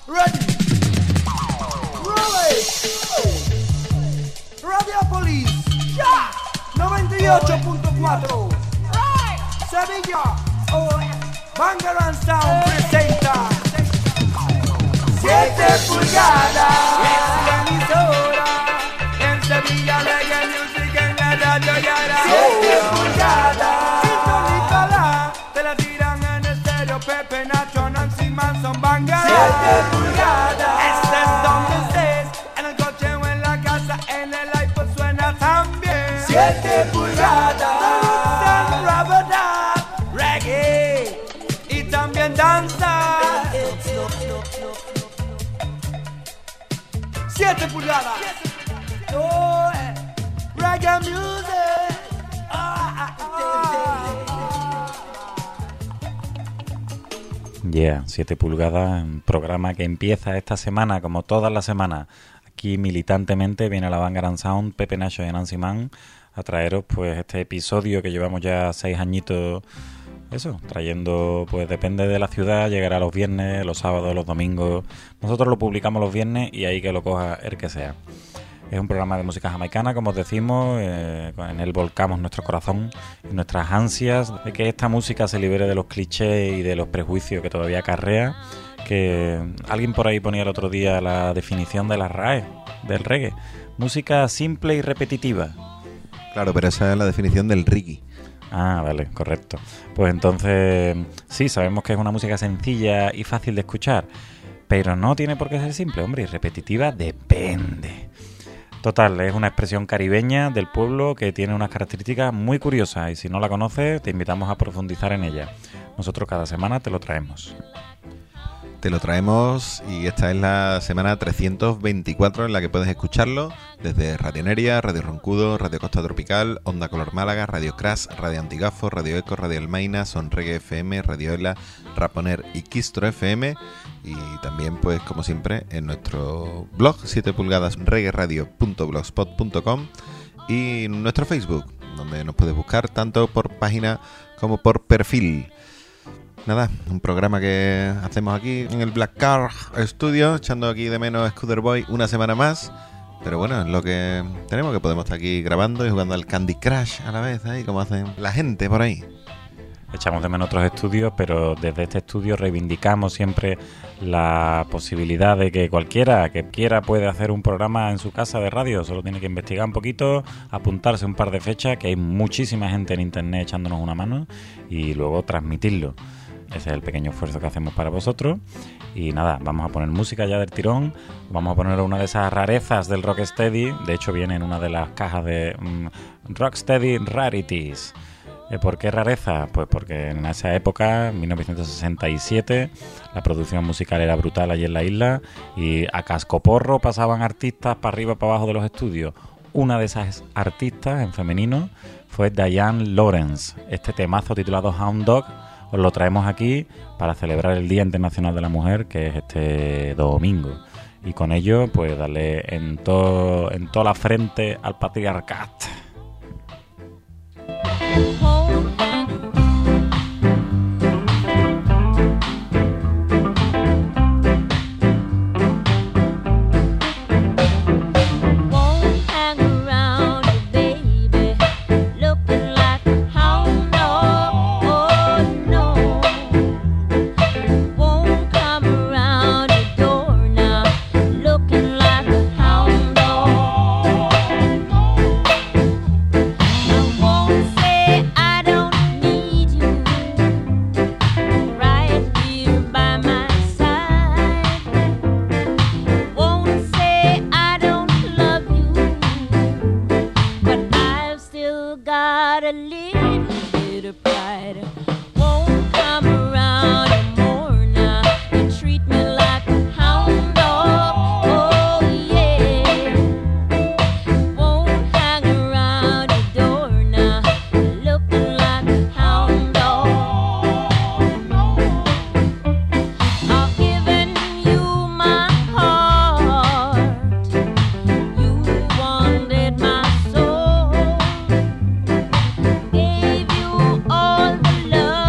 Ready. Roll it. Radiopolis. Ya. 98.4. Sevilla. Bangarang Sound presenta 7 pulgadas. Es la emisora. En Sevilla Reggae Music en la radio Yara. 7 pulgadas. Sintonícala. Te la tiran en estéreo. Pepe, Nacho, Nancy Manson, Bangarang. 7 pulgadas. Estés donde estés. En el coche o en la casa. En el iPod suena también. 7 pulgadas. Reggae y también danza. 7 pulgadas. Oh, reggae music. Yeah, 7 pulgadas, un programa que empieza esta semana, como todas las semanas. Aquí militantemente viene la Bangarang Sound, Pepe Nacho y Nancy Man a traeros pues este episodio que llevamos ya 6 añitos. Eso, trayendo, pues depende de la ciudad, llegará los viernes, los sábados, los domingos. Nosotros lo publicamos los viernes y ahí que lo coja el que sea. Es un programa de música jamaicana, como os decimos, en él volcamos nuestro corazón y nuestras ansias de que esta música se libere de los clichés y de los prejuicios que todavía acarrea. Que alguien por ahí ponía el otro día la definición de la RAE, del reggae. Música simple y repetitiva. Claro, pero esa es la definición del reggae. Ah, vale, correcto. Pues entonces, sí, sabemos que es una música sencilla y fácil de escuchar, pero no tiene por qué ser simple, hombre, y repetitiva depende. Total, es una expresión caribeña del pueblo que tiene unas características muy curiosas y si no la conoces, te invitamos a profundizar en ella. Nosotros cada semana te lo traemos. Te lo traemos y esta es la semana 324 en la que puedes escucharlo desde Radio Neria, Radio Roncudo, Radio Costa Tropical, Onda Color Málaga, Radio Crash, Radio Antigafo, Radio Eco, Radio Almaina, Son Reggae FM, Radio Ela, Raponer y Quistro FM y también pues como siempre en nuestro blog 7 pulgadas reggaeradio.blogspot.com y nuestro Facebook donde nos puedes buscar tanto por página como por perfil. Nada, un programa que hacemos aquí en el Black Car Studio, echando aquí de menos a Scooter Boy una semana más. Pero bueno, es lo que tenemos, que podemos estar aquí grabando y jugando al Candy Crush a la vez, ahí como hacen la gente por ahí. Echamos de menos otros estudios, pero desde este estudio reivindicamos siempre la posibilidad de que cualquiera que quiera puede hacer un programa en su casa de radio. Solo tiene que investigar un poquito, apuntarse un par de fechas, que hay muchísima gente en internet echándonos una mano y luego transmitirlo. Ese es el pequeño esfuerzo que hacemos para vosotros. Y nada, vamos a poner música ya del tirón. Vamos a poner una de esas rarezas del Rocksteady. De hecho, viene en una de las cajas de Rocksteady Rarities. ¿Por qué rareza? Pues porque en esa época, en 1967, la producción musical era brutal allí en la isla. Y a cascoporro pasaban artistas para arriba, para abajo de los estudios. Una de esas artistas, en femenino, fue Diane Lawrence. Este temazo titulado Hound Dog os lo traemos aquí para celebrar el Día Internacional de la Mujer, que es este domingo. Y con ello, pues darle en toda la frente al patriarcat. Love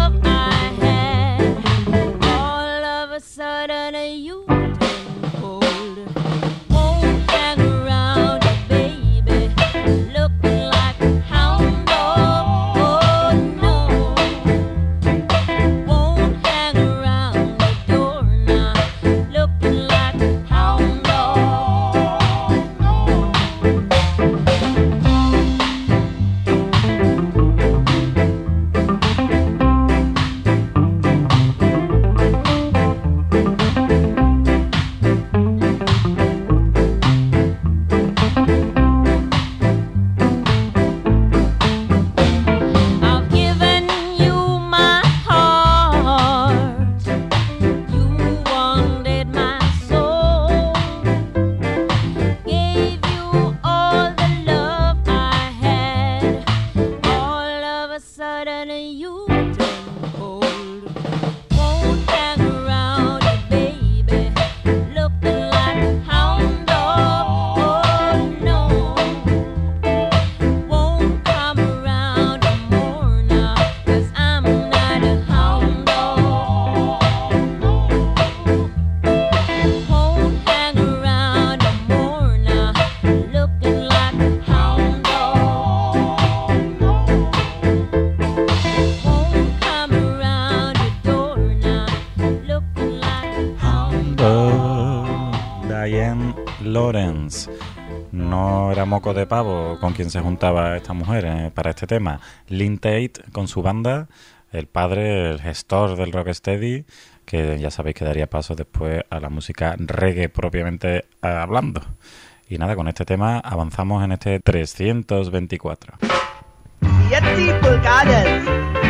suddenly you turn cold. Won't hang around you, baby, looking like a hound dog. Oh no, won't come around no more now, 'cause I'm not a hound dog. Won't hang around no more now, looking like a hound dog. Won't come around your door now, looking like a hound dog. Diane Lawrence. No era moco de pavo con quien se juntaba esta mujer para este tema. Lynn Tate con su banda, el padre, el gestor del rocksteady, que ya sabéis que daría paso después a la música reggae propiamente hablando. Y nada, con este tema avanzamos en este 324. Yes, people got it.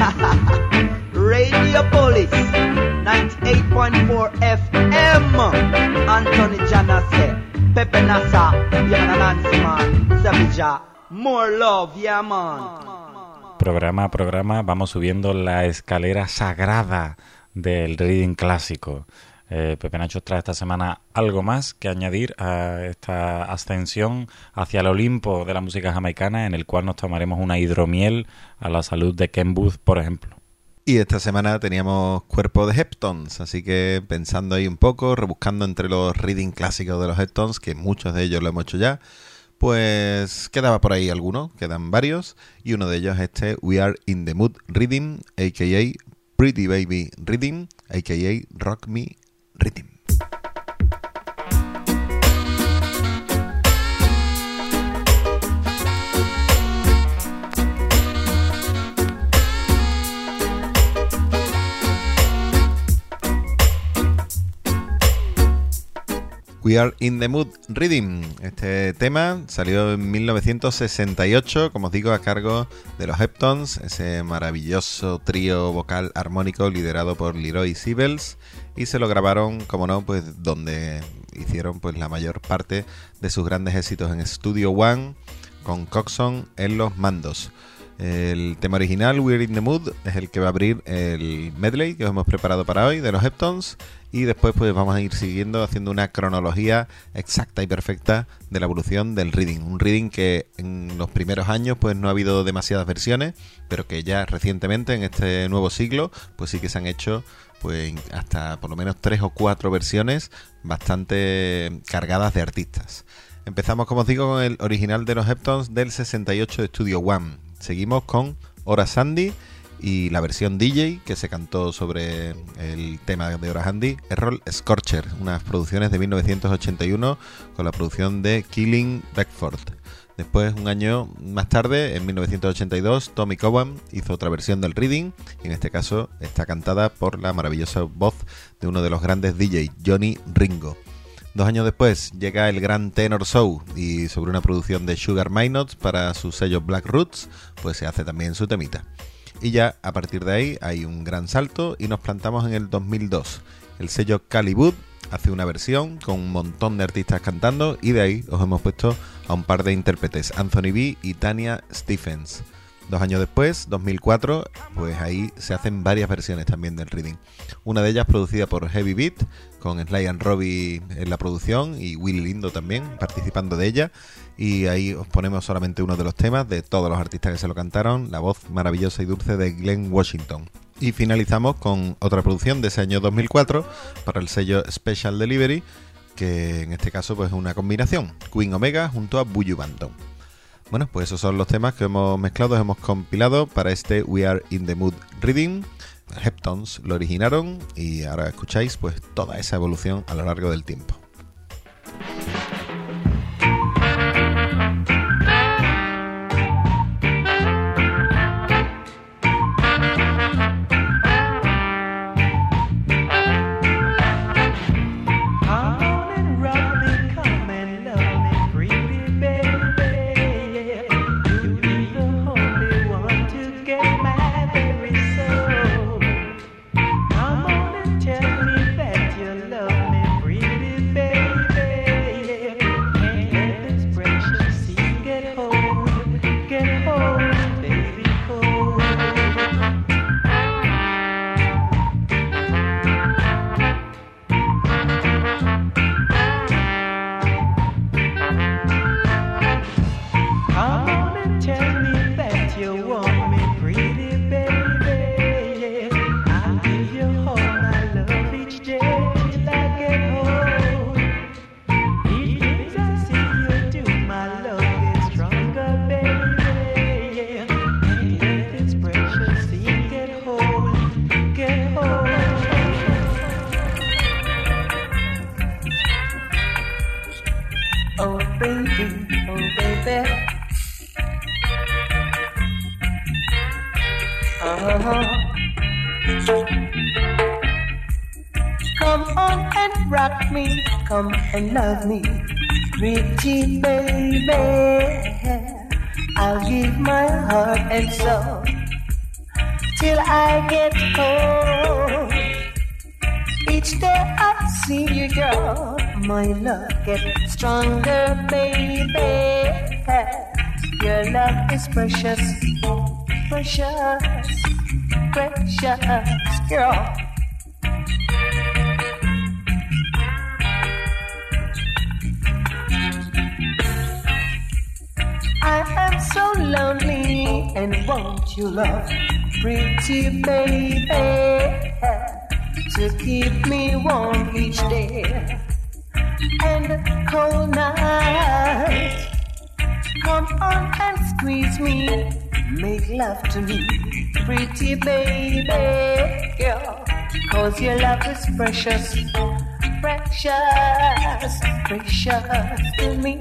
Radio Police 98.4 FM. Anthony Janase, Pepe Nasa, Yamana Nancy Man, Savija, more love, yeah man. Programa a programa vamos subiendo la escalera sagrada del reading clásico. Pepe Nacho trae esta semana algo más que añadir a esta ascensión hacia el Olimpo de la música jamaicana, en el cual nos tomaremos una hidromiel a la salud de Ken Booth, por ejemplo. Y esta semana teníamos Cuerpo de Heptones, así que pensando ahí un poco, rebuscando entre los reading clásicos de los Heptones, que muchos de ellos lo hemos hecho ya, pues quedaba por ahí alguno, quedan varios, y uno de ellos es este We Are in the Mood Rhythm, a.k.a. Pretty Baby Rhythm, a.k.a. Rock Me Rhythm. We Are in the Mood Rhythm. Este tema salió en 1968, como os digo, a cargo de los Heptones, ese maravilloso trío vocal armónico liderado por Leroy Sibbles, y se lo grabaron, como no, pues donde hicieron pues la mayor parte de sus grandes éxitos, en Studio One, con Coxon en los mandos. El tema original, We're in the Mood, es el que va a abrir el medley que os hemos preparado para hoy de los Heptones, y después pues vamos a ir siguiendo haciendo una cronología exacta y perfecta de la evolución del reading. Un reading que en los primeros años pues no ha habido demasiadas versiones, pero que ya recientemente, en este nuevo siglo, pues sí que se han hecho pues hasta por lo menos 3 o 4 versiones bastante cargadas de artistas. Empezamos, como os digo, con el original de los Heptones del 68 de Studio One. Seguimos con Ora Sandy y la versión DJ que se cantó sobre el tema de Ora Sandy, Errol Scorcher, unas producciones de 1981 con la producción de Killing Beckford. Después, un año más tarde, en 1982, Tommy Cowan hizo otra versión del reading, y en este caso está cantada por la maravillosa voz de uno de los grandes DJs, Johnny Ringo. 2 años después llega el gran Tenor Show, y sobre una producción de Sugar Minott para su sello Black Roots, pues se hace también su temita. Y ya a partir de ahí hay un gran salto y nos plantamos en el 2002. El sello Calibut hace una versión con un montón de artistas cantando, y de ahí os hemos puesto a un par de intérpretes, Anthony B y Tanya Stephens. 2 años después, 2004, pues ahí se hacen varias versiones también del reading. Una de ellas producida por Heavy Beat, con Sly and Robbie en la producción y Willy Lindo también participando de ella. Y ahí os ponemos solamente uno de los temas de todos los artistas que se lo cantaron, la voz maravillosa y dulce de Glenn Washington. Y finalizamos con otra producción de ese año 2004 para el sello Special Delivery, que en este caso pues es una combinación, Queen Omega junto a Buju Banton. Bueno, pues esos son los temas que hemos mezclado, hemos compilado para este We Are in the Mood Reading. Heptones lo originaron y ahora escucháis pues toda esa evolución a lo largo del tiempo. Tell me that you love me, pretty baby. Come on and rock me, come and love me, pretty baby. I'll give my heart and soul till I get home. Each day I see you, girl, my love gets stronger, baby. Your love is precious, precious, precious, girl. I am so lonely and want you love, pretty baby, to keep me warm each day and cold night. Come on and squeeze me, make love to me, pretty baby, girl, 'cause your love is precious, precious, precious to me.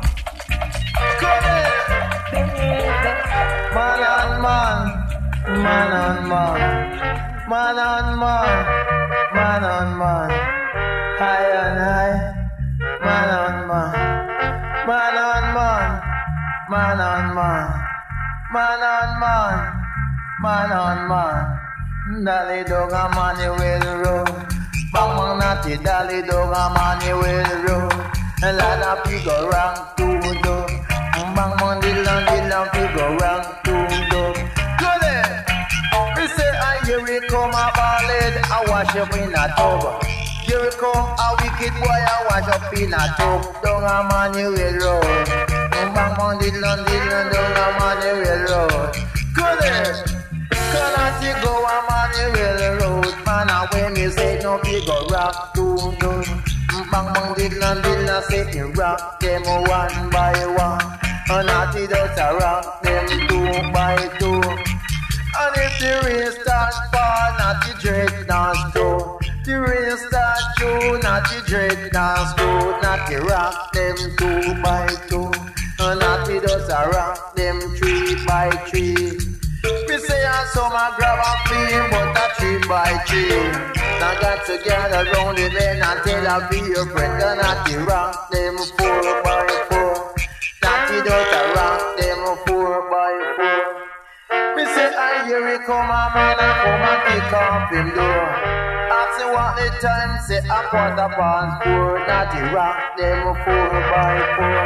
Man on man, man on man, man on man, man on man, high and high, man on man, man on man, man on man, man on man, man on man, Dolly dog a man you will roll, bang bang natty dolly dog a man you will roll, and lot of people round to do. Bang bang diddle people round to do. Good day. We say I hear it come a ballad, I wash up in a tub. Here it come a wicked boy, I wash up in a tub. Down a man you will roll. Bang bang diddle down a man you will roll. Good day. Can I see go a man you will roll? Man a when me say no people rock to do. Bang bang diddle say you rock them one by one. And natty does a rock them 2 by 2. And if the rain start fall, natty dread dance too. The rain start true, natty dread dance too. Natty rock them 2 by 2. And natty does a rock them 3 by 3. We say I saw my grab a clean, but a 3 by 3. Now got together round the bend and tell her be your friend. And natty rock them 4 by 4. Natty does a rock them 4 by 4. Me say I hear it come a man and come and kick off him door. Ask me what the time, say a 4:15. Natty rock them 4 by 4.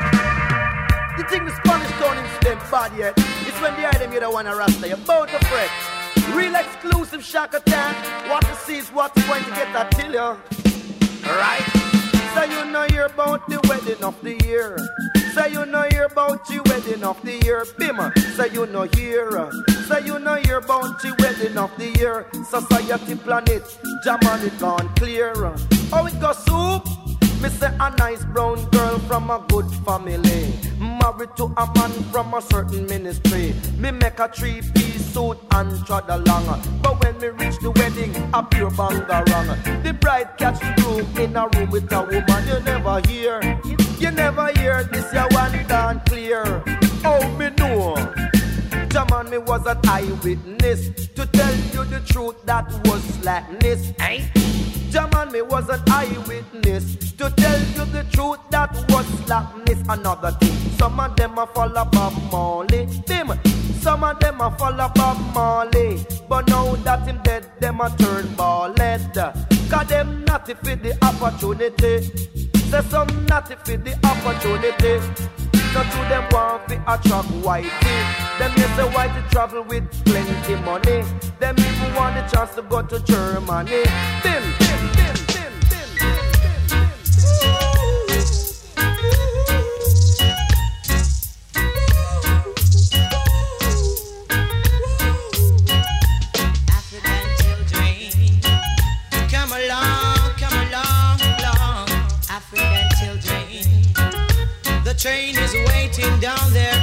You think the Spanish town is them bad yet? It's when the item you don't wanna rasta, you're bound to fret. Real exclusive Shaka Tan. What to see is what's going to get that till you. Right? So you know you're about the wedding of the year. So you know you're about the wedding of the year. Bimmer. So you know here. So you know you're about the wedding of the year. Society planet, Jaman it gone clear. Oh, it got soup. Me say a nice brown girl from a good family, married to a man from a certain ministry. Me make a 3-piece suit and trot along. But when me reach the wedding, a pure bangarang. The bride catch the groom in a room with a woman you never hear. You never hear this, you one gone clear. Oh, me know. Jaman, me was an eyewitness. To tell you the truth, that was slackness. Eh? Jaman, me was an eyewitness. To tell you the truth, that was slackness. Another thing, some of them a follow Bob Marley. Some of them a follow Bob Marley. But now that him dead, them a turn ballhead. Cause them naughty for the opportunity. Say some naughty for the opportunity. So to them want to attract whitey. Them you say whitey travel with plenty money. Them even want the chance to go to Germany. Bim, bim, bim, bim, bim, bim, African children, come along, long. African children, the train is waiting down there.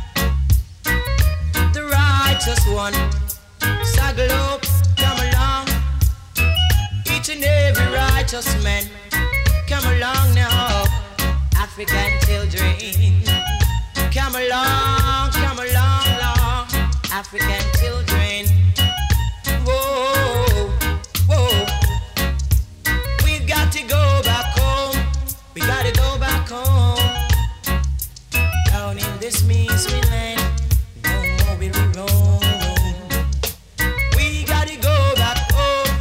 The righteous one, Saddle up, come along. Each and every righteous man, come along now. African children, come along, long. African children. Whoa, whoa. We've got to go back home. We gotta go back home. Down in this misery land, no more will we roam. We gotta go back home.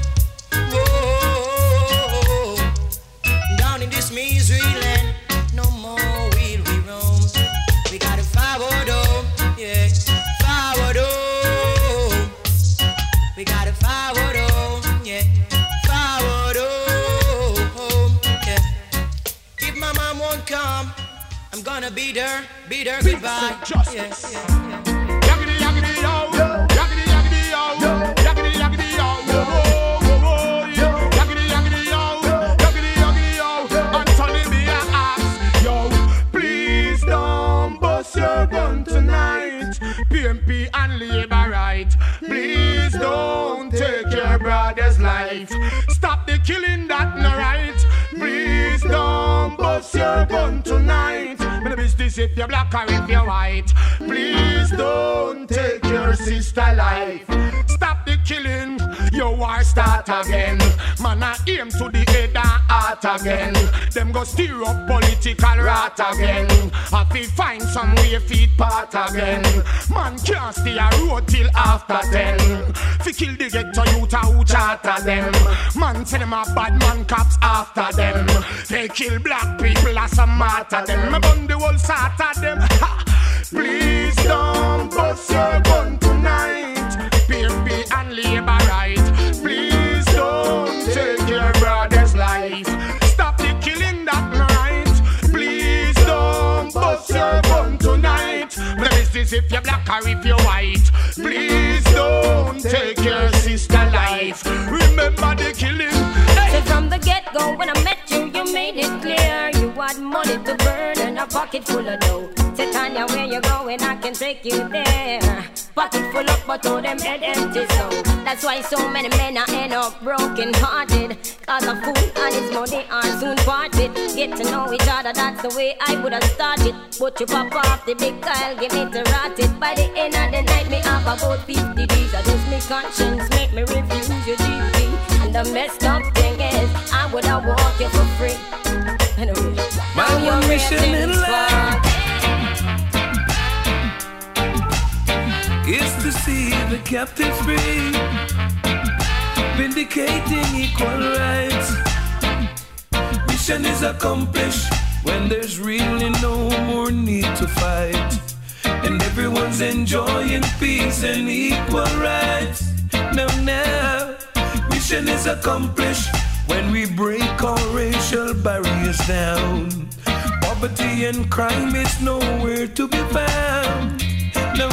Whoa. Down in this misery land, no more will we roam. We gotta forward home, yeah. Forward home. We gotta forward home, yeah. Forward home, yeah. If my mom won't come, I'm gonna beat her goodbye. Yeah, yeah, yeah. Yaggedy, yaggedy, yo. Yaggedy, yaggedy, yo. Yaggedy, yaggedy, yo. Yaggedy, yaggedy, yo. Yaggedy, yaggedy, yo. Anthony B. ask, yo, please don't bust your gun tonight. PMP and labor right. Please don't take your brother's life. Stop the killing, that no right. Please don't bust your gun tonight. Me business if you're black or if you're white. Please don't take your sister life. Stop the killing, your war start again. Man, I aim to the head and heart again. Them go stir up political rot again. I feel find some way feet part again. Man can't stay a road till after 10. Fi kill the ghetto youth who charter them. Man say them a bad man cops after them. They kill black people as a martyr them. Me gun the whole sort of them. Ha! Please don't bust your gun tonight. PMP and labor right. Please don't take your brother's life. Stop the killing, that no right. Please don't bust your gun tonight. The business if you're black or if you're white. Please don't take your sister life. Remember the killing. Hey. So from the get-go when I met you, you made it clear you had money to burn and a pocket full of dough. Say Tanya, where you going? I can take you there. Pocket full up, but all them head empty. So that's why so many men are end up broken-hearted. Cause a fool and his money are soon parted. Get to know each other, that's the way I would have started. But you pop off the big Kyle, give me to rot it. By the end of the night, me have about 50 G's. I just me conscience, make me refuse your DP. And the messed up thing is, I would have walked you for free. Anyway, my one mission in life is to see the captive free, vindicating equal rights. Mission is accomplished when there's really no more need to fight, and everyone's enjoying peace and equal rights. Now, mission is accomplished when we break all racial barriers down. Poverty and crime is nowhere to be found. No,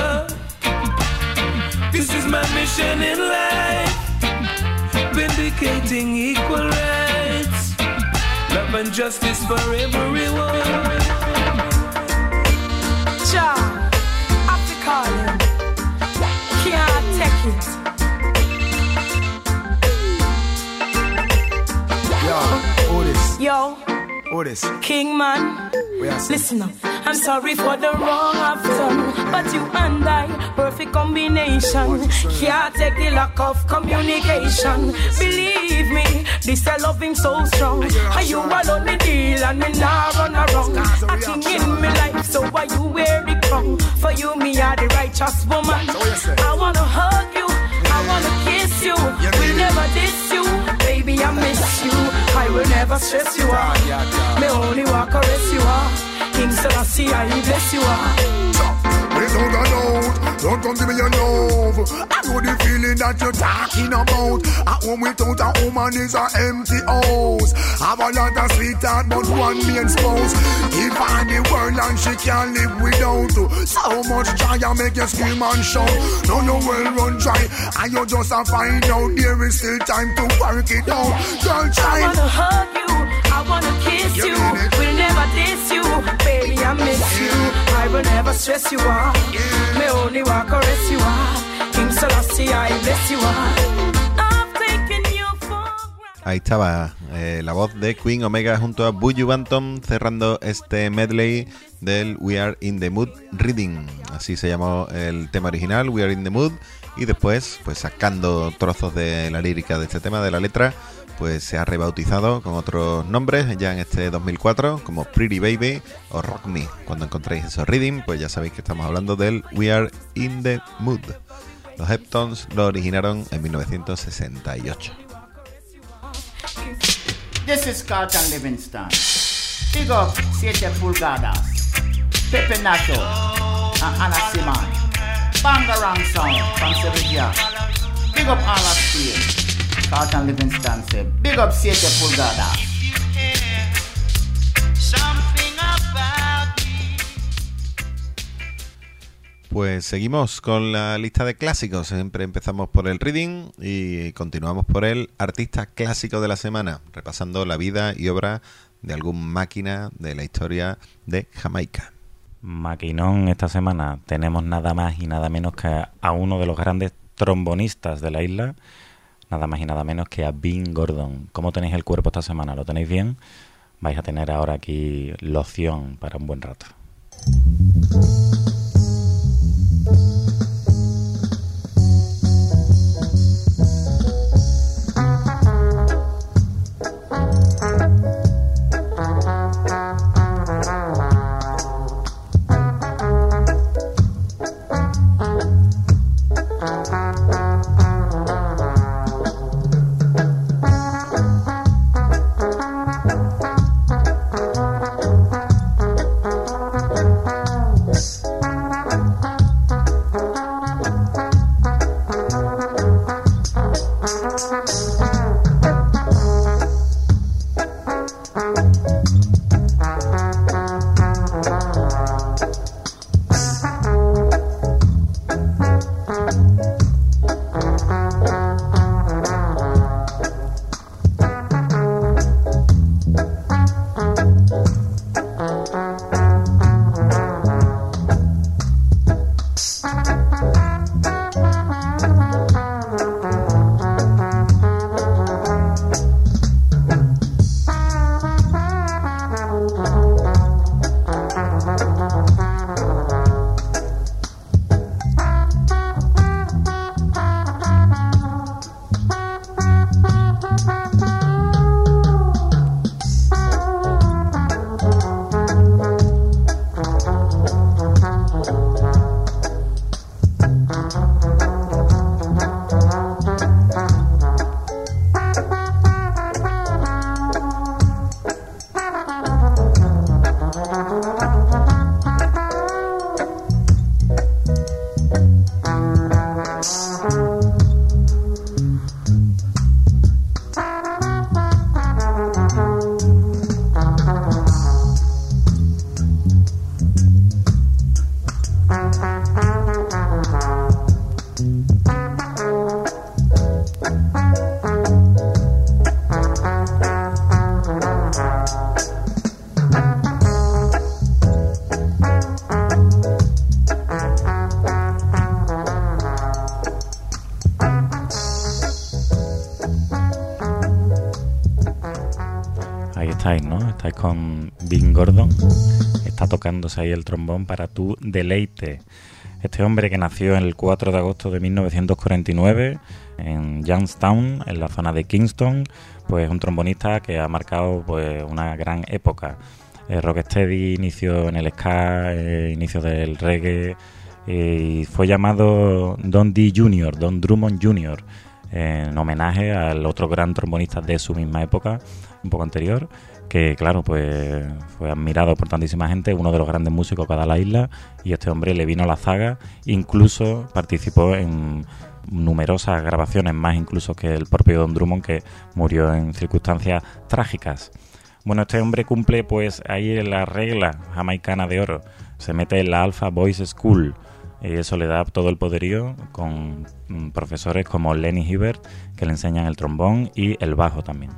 this is my mission in life, vindicating equal rights, love and justice for everyone. Jah, I have to call him. Can't take it. Yo, Otis. Yo, Otis. King man, listen up. I'm sorry for the wrong I've done, but you and I, perfect combination. Can't take the lack of communication. Believe me, this a loving so strong. Are you alone the deal and me nah run around? Acting in me life, so why you wear the crown? For you, me are the righteous woman. I wanna hug you, I wanna kiss you. We'll never diss you, baby I miss you. I will never stress you out. Me only walk caress you out. King Selassie, I bless you out. Don't come to me, you know. I know the feeling that you're talking about. A home without a woman is an empty house. Have a lot of sweetheart, but one main spouse. Give her the world and she can't live without. So much joy, I make you scream and shout. Now you will run dry, and you just find out there is still time to work it out. Girl, try. I wanna hug you, I wanna kiss you. We'll never diss you, baby I miss you. I will never stress you out. Me only walk caress you out. King Selassie, I bless you out. I've taken you for granted. Ahí estaba la voz de Queen Omega junto a Buju Banton, cerrando este medley del We Are in the Mood Reading. Así se llamó el tema original, We Are in the Mood, y después, pues sacando trozos de la lírica de este tema, de la letra, pues se ha rebautizado con otros nombres ya en este 2004, como Pretty Baby o Rock Me. Cuando encontréis esos reading, pues ya sabéis que estamos hablando del We Are in the Mood. Los Heptones lo originaron en 1968. This is Carlton Livingston. Big up 7 pulgadas, Pepe Nacho and Anna Simon. Bangarang Sound from Sevilla. Big up all of Steel. Carlton Livingston said, big up 7 pulgadas. Pues seguimos con la lista de clásicos. Siempre empezamos por el reading y continuamos por el artista clásico de la semana, repasando la vida y obra de algún máquina de la historia de Jamaica. Maquinón, esta semana tenemos nada más y nada menos que a uno de los grandes trombonistas de la isla, nada más y nada menos que a Vin Gordon. ¿Cómo tenéis el cuerpo esta semana? ¿Lo tenéis bien? Vais a tener ahora aquí loción para un buen rato. Estáis con Vin Gordon, está tocándose ahí el trombón para tu deleite. Este hombre que nació el 4 de agosto de 1949 en Youngstown, en la zona de Kingston, pues un trombonista que ha marcado pues una gran época. Rocksteady, inicio en el ska, inicio del reggae, y fue llamado Don D. Jr., Don Drummond Jr., en homenaje al otro gran trombonista de su misma época, un poco anterior, que claro, pues fue admirado por tantísima gente, uno de los grandes músicos que ha dado la isla, y este hombre le vino a la zaga, incluso participó en numerosas grabaciones, más incluso que el propio Don Drummond, que murió en circunstancias trágicas. Bueno, este hombre cumple pues ahí la regla jamaicana de oro, se mete en la Alpha Boys School, y eso le da todo el poderío con profesores como Lenny Hibbert, que le enseñan el trombón y el bajo también.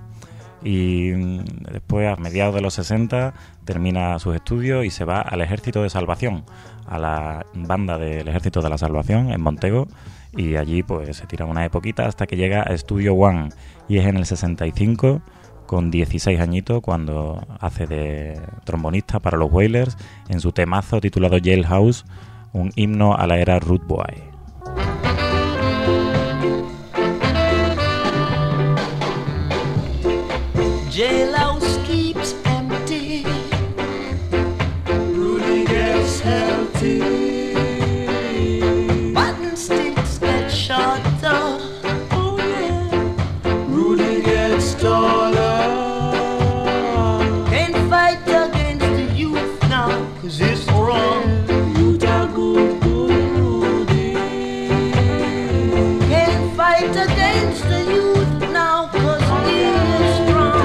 Y después, a mediados de los 60, termina sus estudios y se va al Ejército de Salvación, a la banda del Ejército de la Salvación en Montego, y allí pues se tira una epoquita hasta que llega a Studio One, y es en el 65 con 16 añitos, cuando hace de trombonista para los Wailers en su temazo titulado Jailhouse, un himno a la era Rude Boy. Jailhouse keeps empty, Rudy gets healthy, button sticks get shorter, oh yeah, Rudy gets taller. Can't fight against the youth now, 'cause it's wrong. Youth are good, good Rudy. Can't fight against the youth now, 'cause he is strong.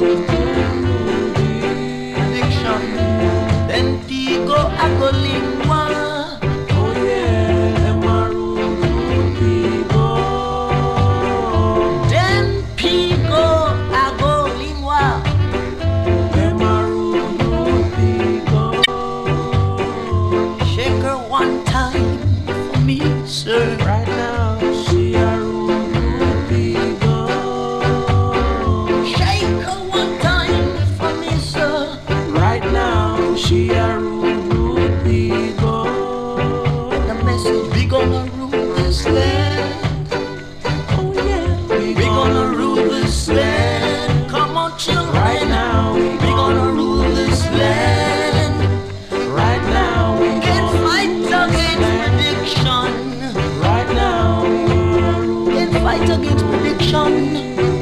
Then Tigo Agolingua, oh yeah, Emaru Pigo. Then Pigo Agolingua, Emaru Pigo. Shake her one time for me, sir. Right now, she a Pigo. Shake her one time for me, sir. Right now, she a rude Pigo. The message, we gonna rule this land. Oh yeah, we gonna rule this land. Come on, children. Right now, we gonna rule this land. Right now, we can't fight against prediction. Right now, we can't fight against prediction.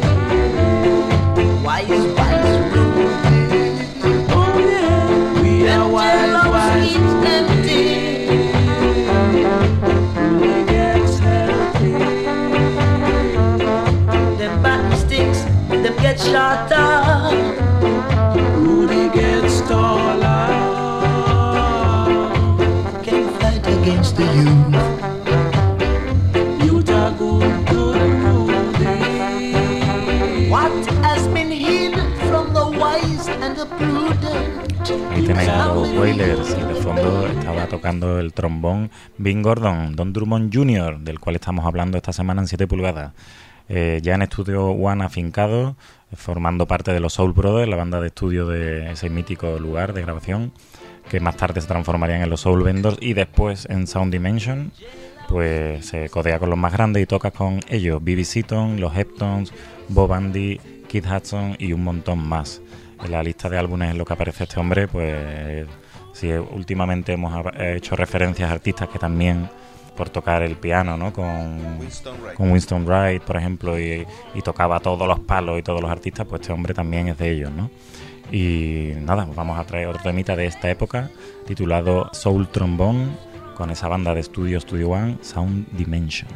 Wise rule. Oh yeah, we are wise empty. Rudy gets healthy. Them button sticks, them get shorter. Rudy gets taller. Can't fight against the youth. Youth are good, good Rudy. What has been hid from the wise and the prudent? Ahí tenéis a los Wailers y de fondo estaba tocando el trombón Vin Gordon, Don Drummond Jr., del cual estamos hablando esta semana en 7 pulgadas. Ya en Estudio One afincado, formando parte de los Soul Brothers, la banda de estudio de ese mítico lugar de grabación, que más tarde se transformarían en los Soul Vendors y después en Sound Dimension. Pues se codea con los más grandes y toca con ellos, B.B. Seaton, los Heptones, Bob Andy, Keith Hudson y un montón más. En la lista de álbumes en lo que aparece este hombre, pues sí, últimamente hemos hecho referencias a artistas que también, por tocar el piano, ¿no? Con Winston Wright, por ejemplo, y tocaba todos los palos y todos los artistas, pues este hombre también es de ellos, ¿no? Y nada, vamos a traer otro temita de esta época, titulado Soul Trombone, con esa banda de Studio One, Sound Dimension.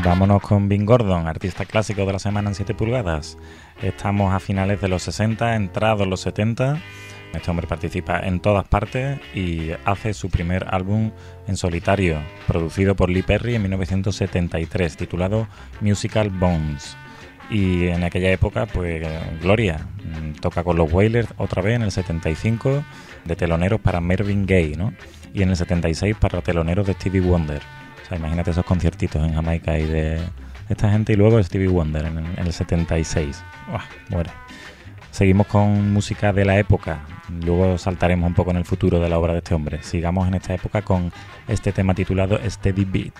Vámonos con Vin Gordon, artista clásico de la semana en 7 pulgadas. Estamos a finales de los 60, entrados los 70. Este hombre participa en todas partes y hace su primer álbum en solitario, producido por Lee Perry en 1973, titulado Musical Bones. Y en aquella época, pues, gloria, toca con los Wailers otra vez en el 75, de teloneros para Marvin Gaye, ¿no? Y en el 76 para teloneros de Stevie Wonder. O sea, imagínate esos conciertitos en Jamaica y de esta gente, y luego Stevie Wonder en el 76. ¡Uah! Muere. Seguimos con música de la época, luego saltaremos un poco en el futuro de la obra de este hombre. Sigamos en esta época con este tema titulado Steady Beat.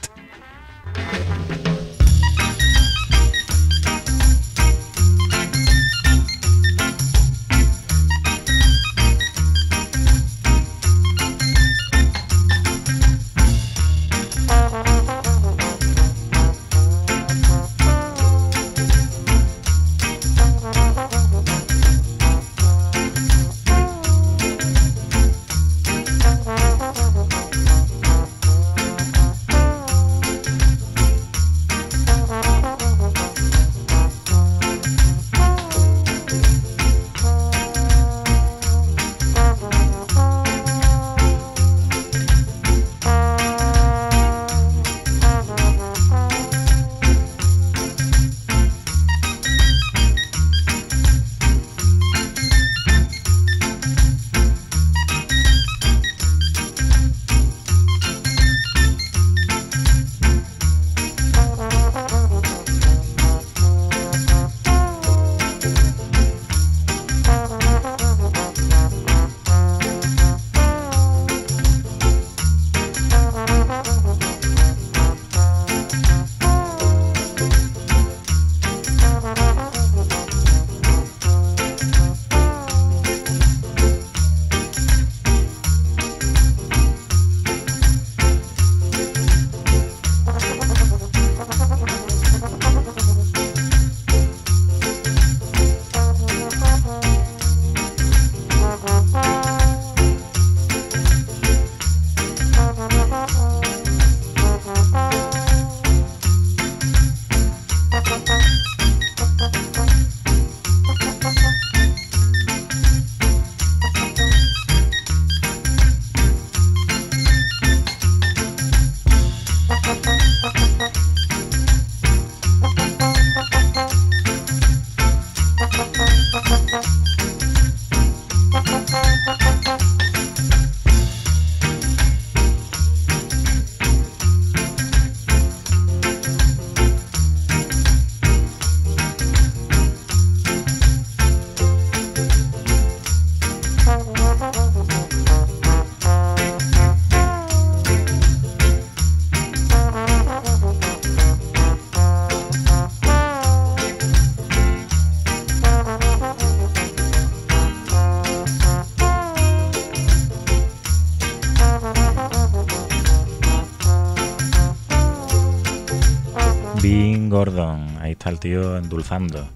Vin Gordon, ahí está el tío endulzando.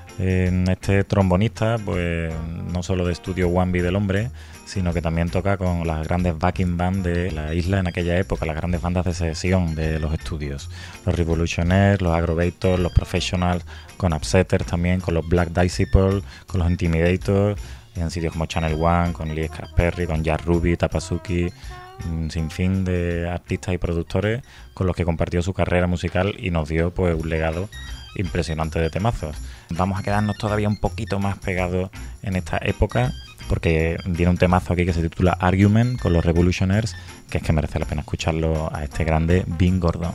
Este trombonista, pues no solo de estudio One B del hombre, sino que también toca con las grandes backing bands de la isla en aquella época, las grandes bandas de sesión de los estudios. Los Revolutionaires, los Aggrovators, los Professionals, con Upsetters también, con los Black Disciple, con los Intimidators, en sitios como Channel One, con Lee Perry, con Jazz Ruby, Tapasuki, un sinfín de artistas y productores con los que compartió su carrera musical y nos dio pues un legado impresionante de temazos. Vamos a quedarnos todavía un poquito más pegados en esta época porque viene un temazo aquí que se titula Argument con los Revolutionaires, que es que merece la pena escucharlo a este grande Vin Gordon.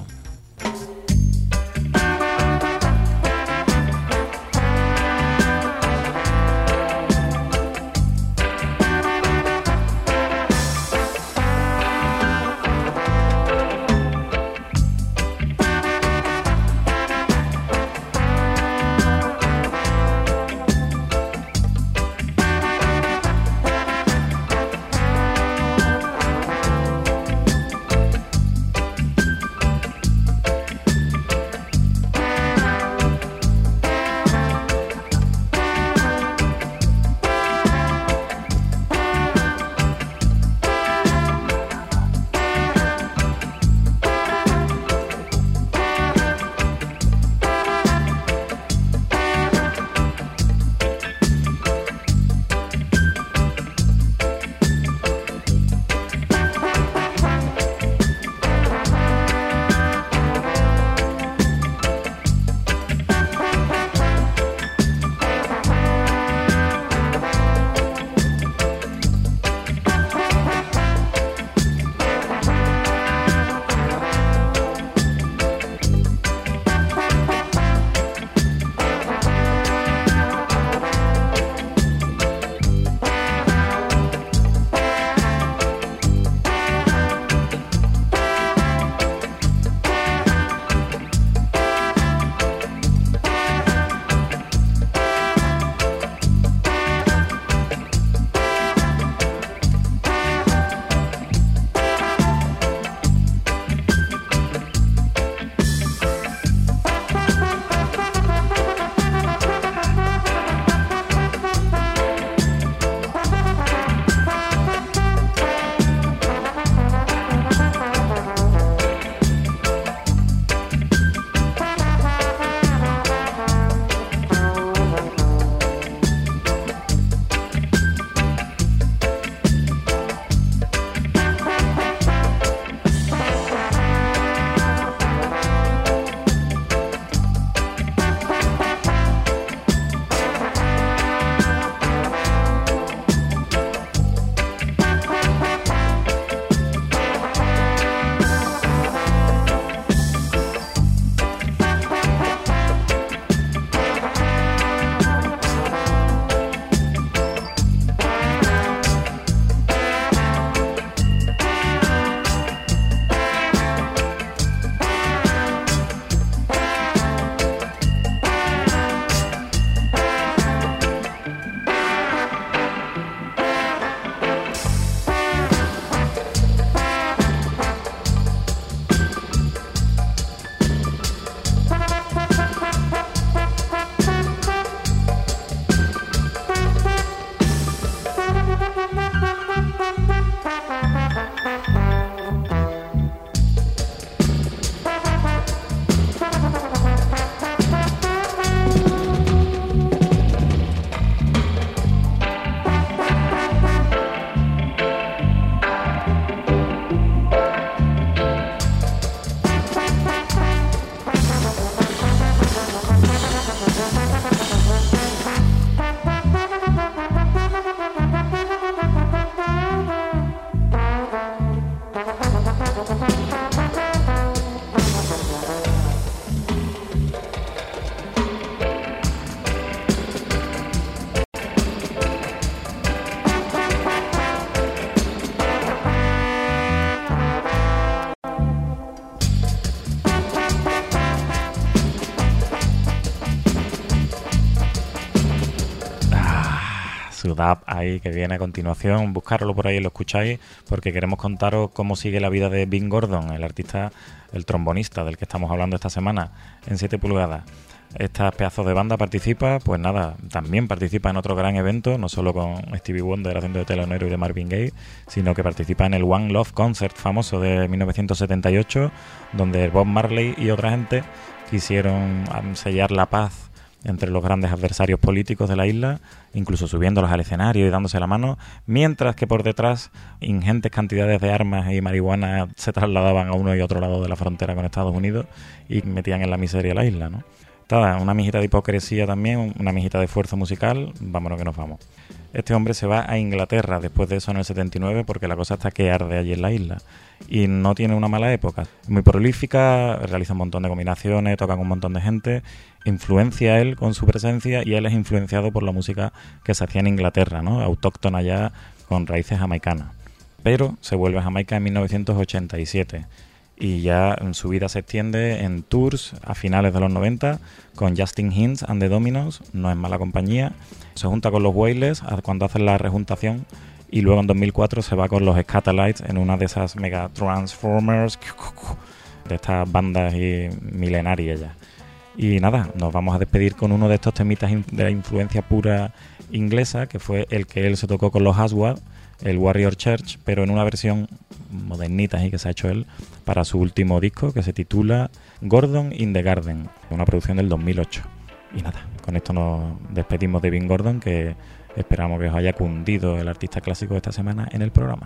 build up ahí que viene a continuación. Buscarlo por ahí y lo escucháis, porque queremos contaros cómo sigue la vida de Vin Gordon, el artista, el trombonista del que estamos hablando esta semana, en 7 pulgadas. Esta pedazo de banda participa, pues nada, también participa en otro gran evento, no solo con Stevie Wonder haciendo de telonero y de Marvin Gaye, sino que participa en el One Love Concert famoso de 1978, donde Bob Marley y otra gente quisieron sellar la paz entre los grandes adversarios políticos de la isla, incluso subiéndolos al escenario y dándose la mano, mientras que por detrás ingentes cantidades de armas y marihuana se trasladaban a uno y otro lado de la frontera con Estados Unidos y metían en la miseria la isla, ¿no? Una mijita de hipocresía también, una mijita de esfuerzo musical, vámonos que nos vamos. Este hombre se va a Inglaterra después de eso en el 79 porque la cosa está que arde allí en la isla y no tiene una mala época. Es muy prolífica, realiza un montón de combinaciones, toca con un montón de gente, influencia él con su presencia y él es influenciado por la música que se hacía en Inglaterra, ¿no? Autóctona ya con raíces jamaicanas. Pero se vuelve a Jamaica en 1987. Y ya su vida se extiende en tours a finales de los 90 con Justin Hinds and the Dominos, no es mala compañía. Se junta con los Wailers cuando hacen la rejuntación y luego en 2004 se va con los Scatalites en una de esas mega Transformers de estas bandas milenarias ya. Y nada, nos vamos a despedir con uno de estos temitas de la influencia pura inglesa, que fue el que él se tocó con los Aswad, el Warrior Church, pero en una versión modernita y que se ha hecho él para su último disco, que se titula Gordon in the Garden, una producción del 2008. Y nada, con esto nos despedimos de Vin Gordon, que esperamos que os haya cundido el artista clásico de esta semana en el programa.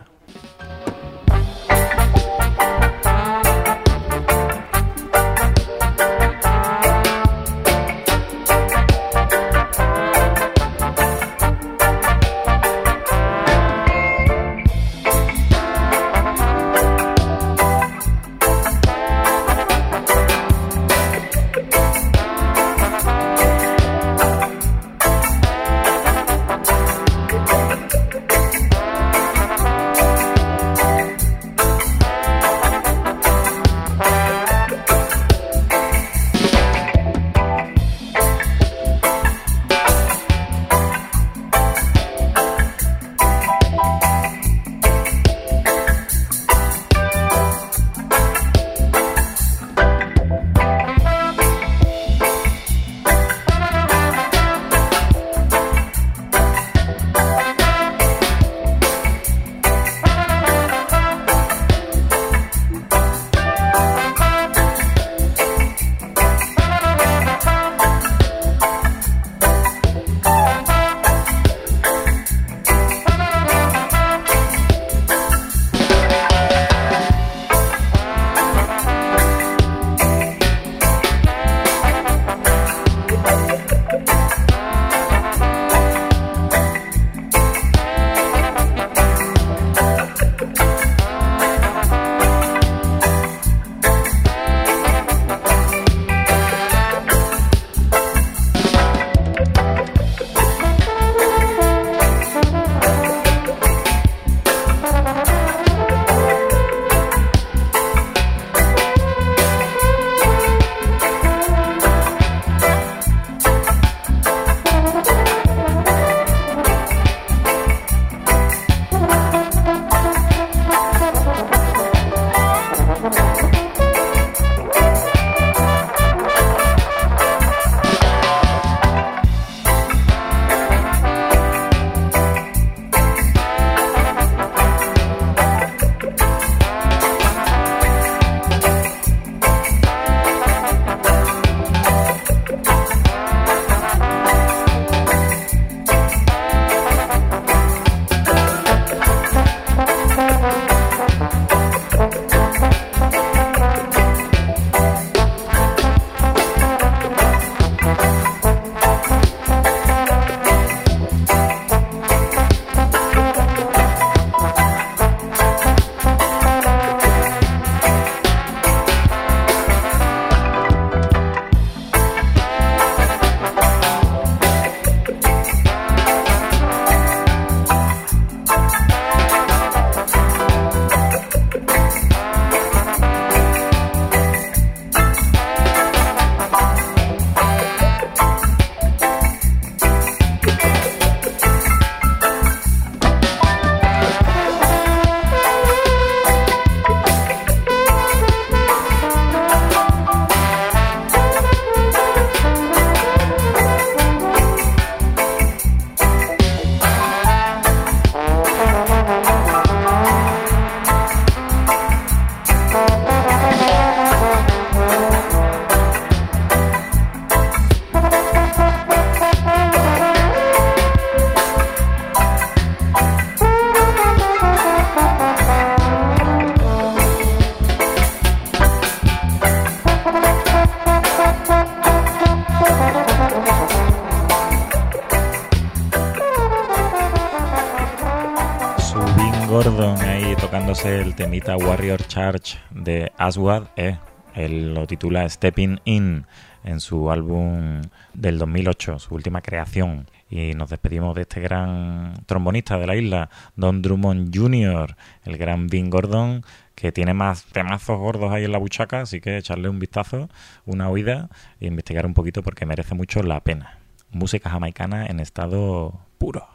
Gordon ahí tocándose el temita Warrior Charge de Aswad. Él lo titula Stepping In en su álbum del 2008, su última creación. Y nos despedimos de este gran trombonista de la isla, Don Drummond Jr., el gran Vin Gordon, que tiene más temazos gordos ahí en la buchaca, así que echarle un vistazo, una oída e investigar un poquito porque merece mucho la pena. Música jamaicana en estado puro.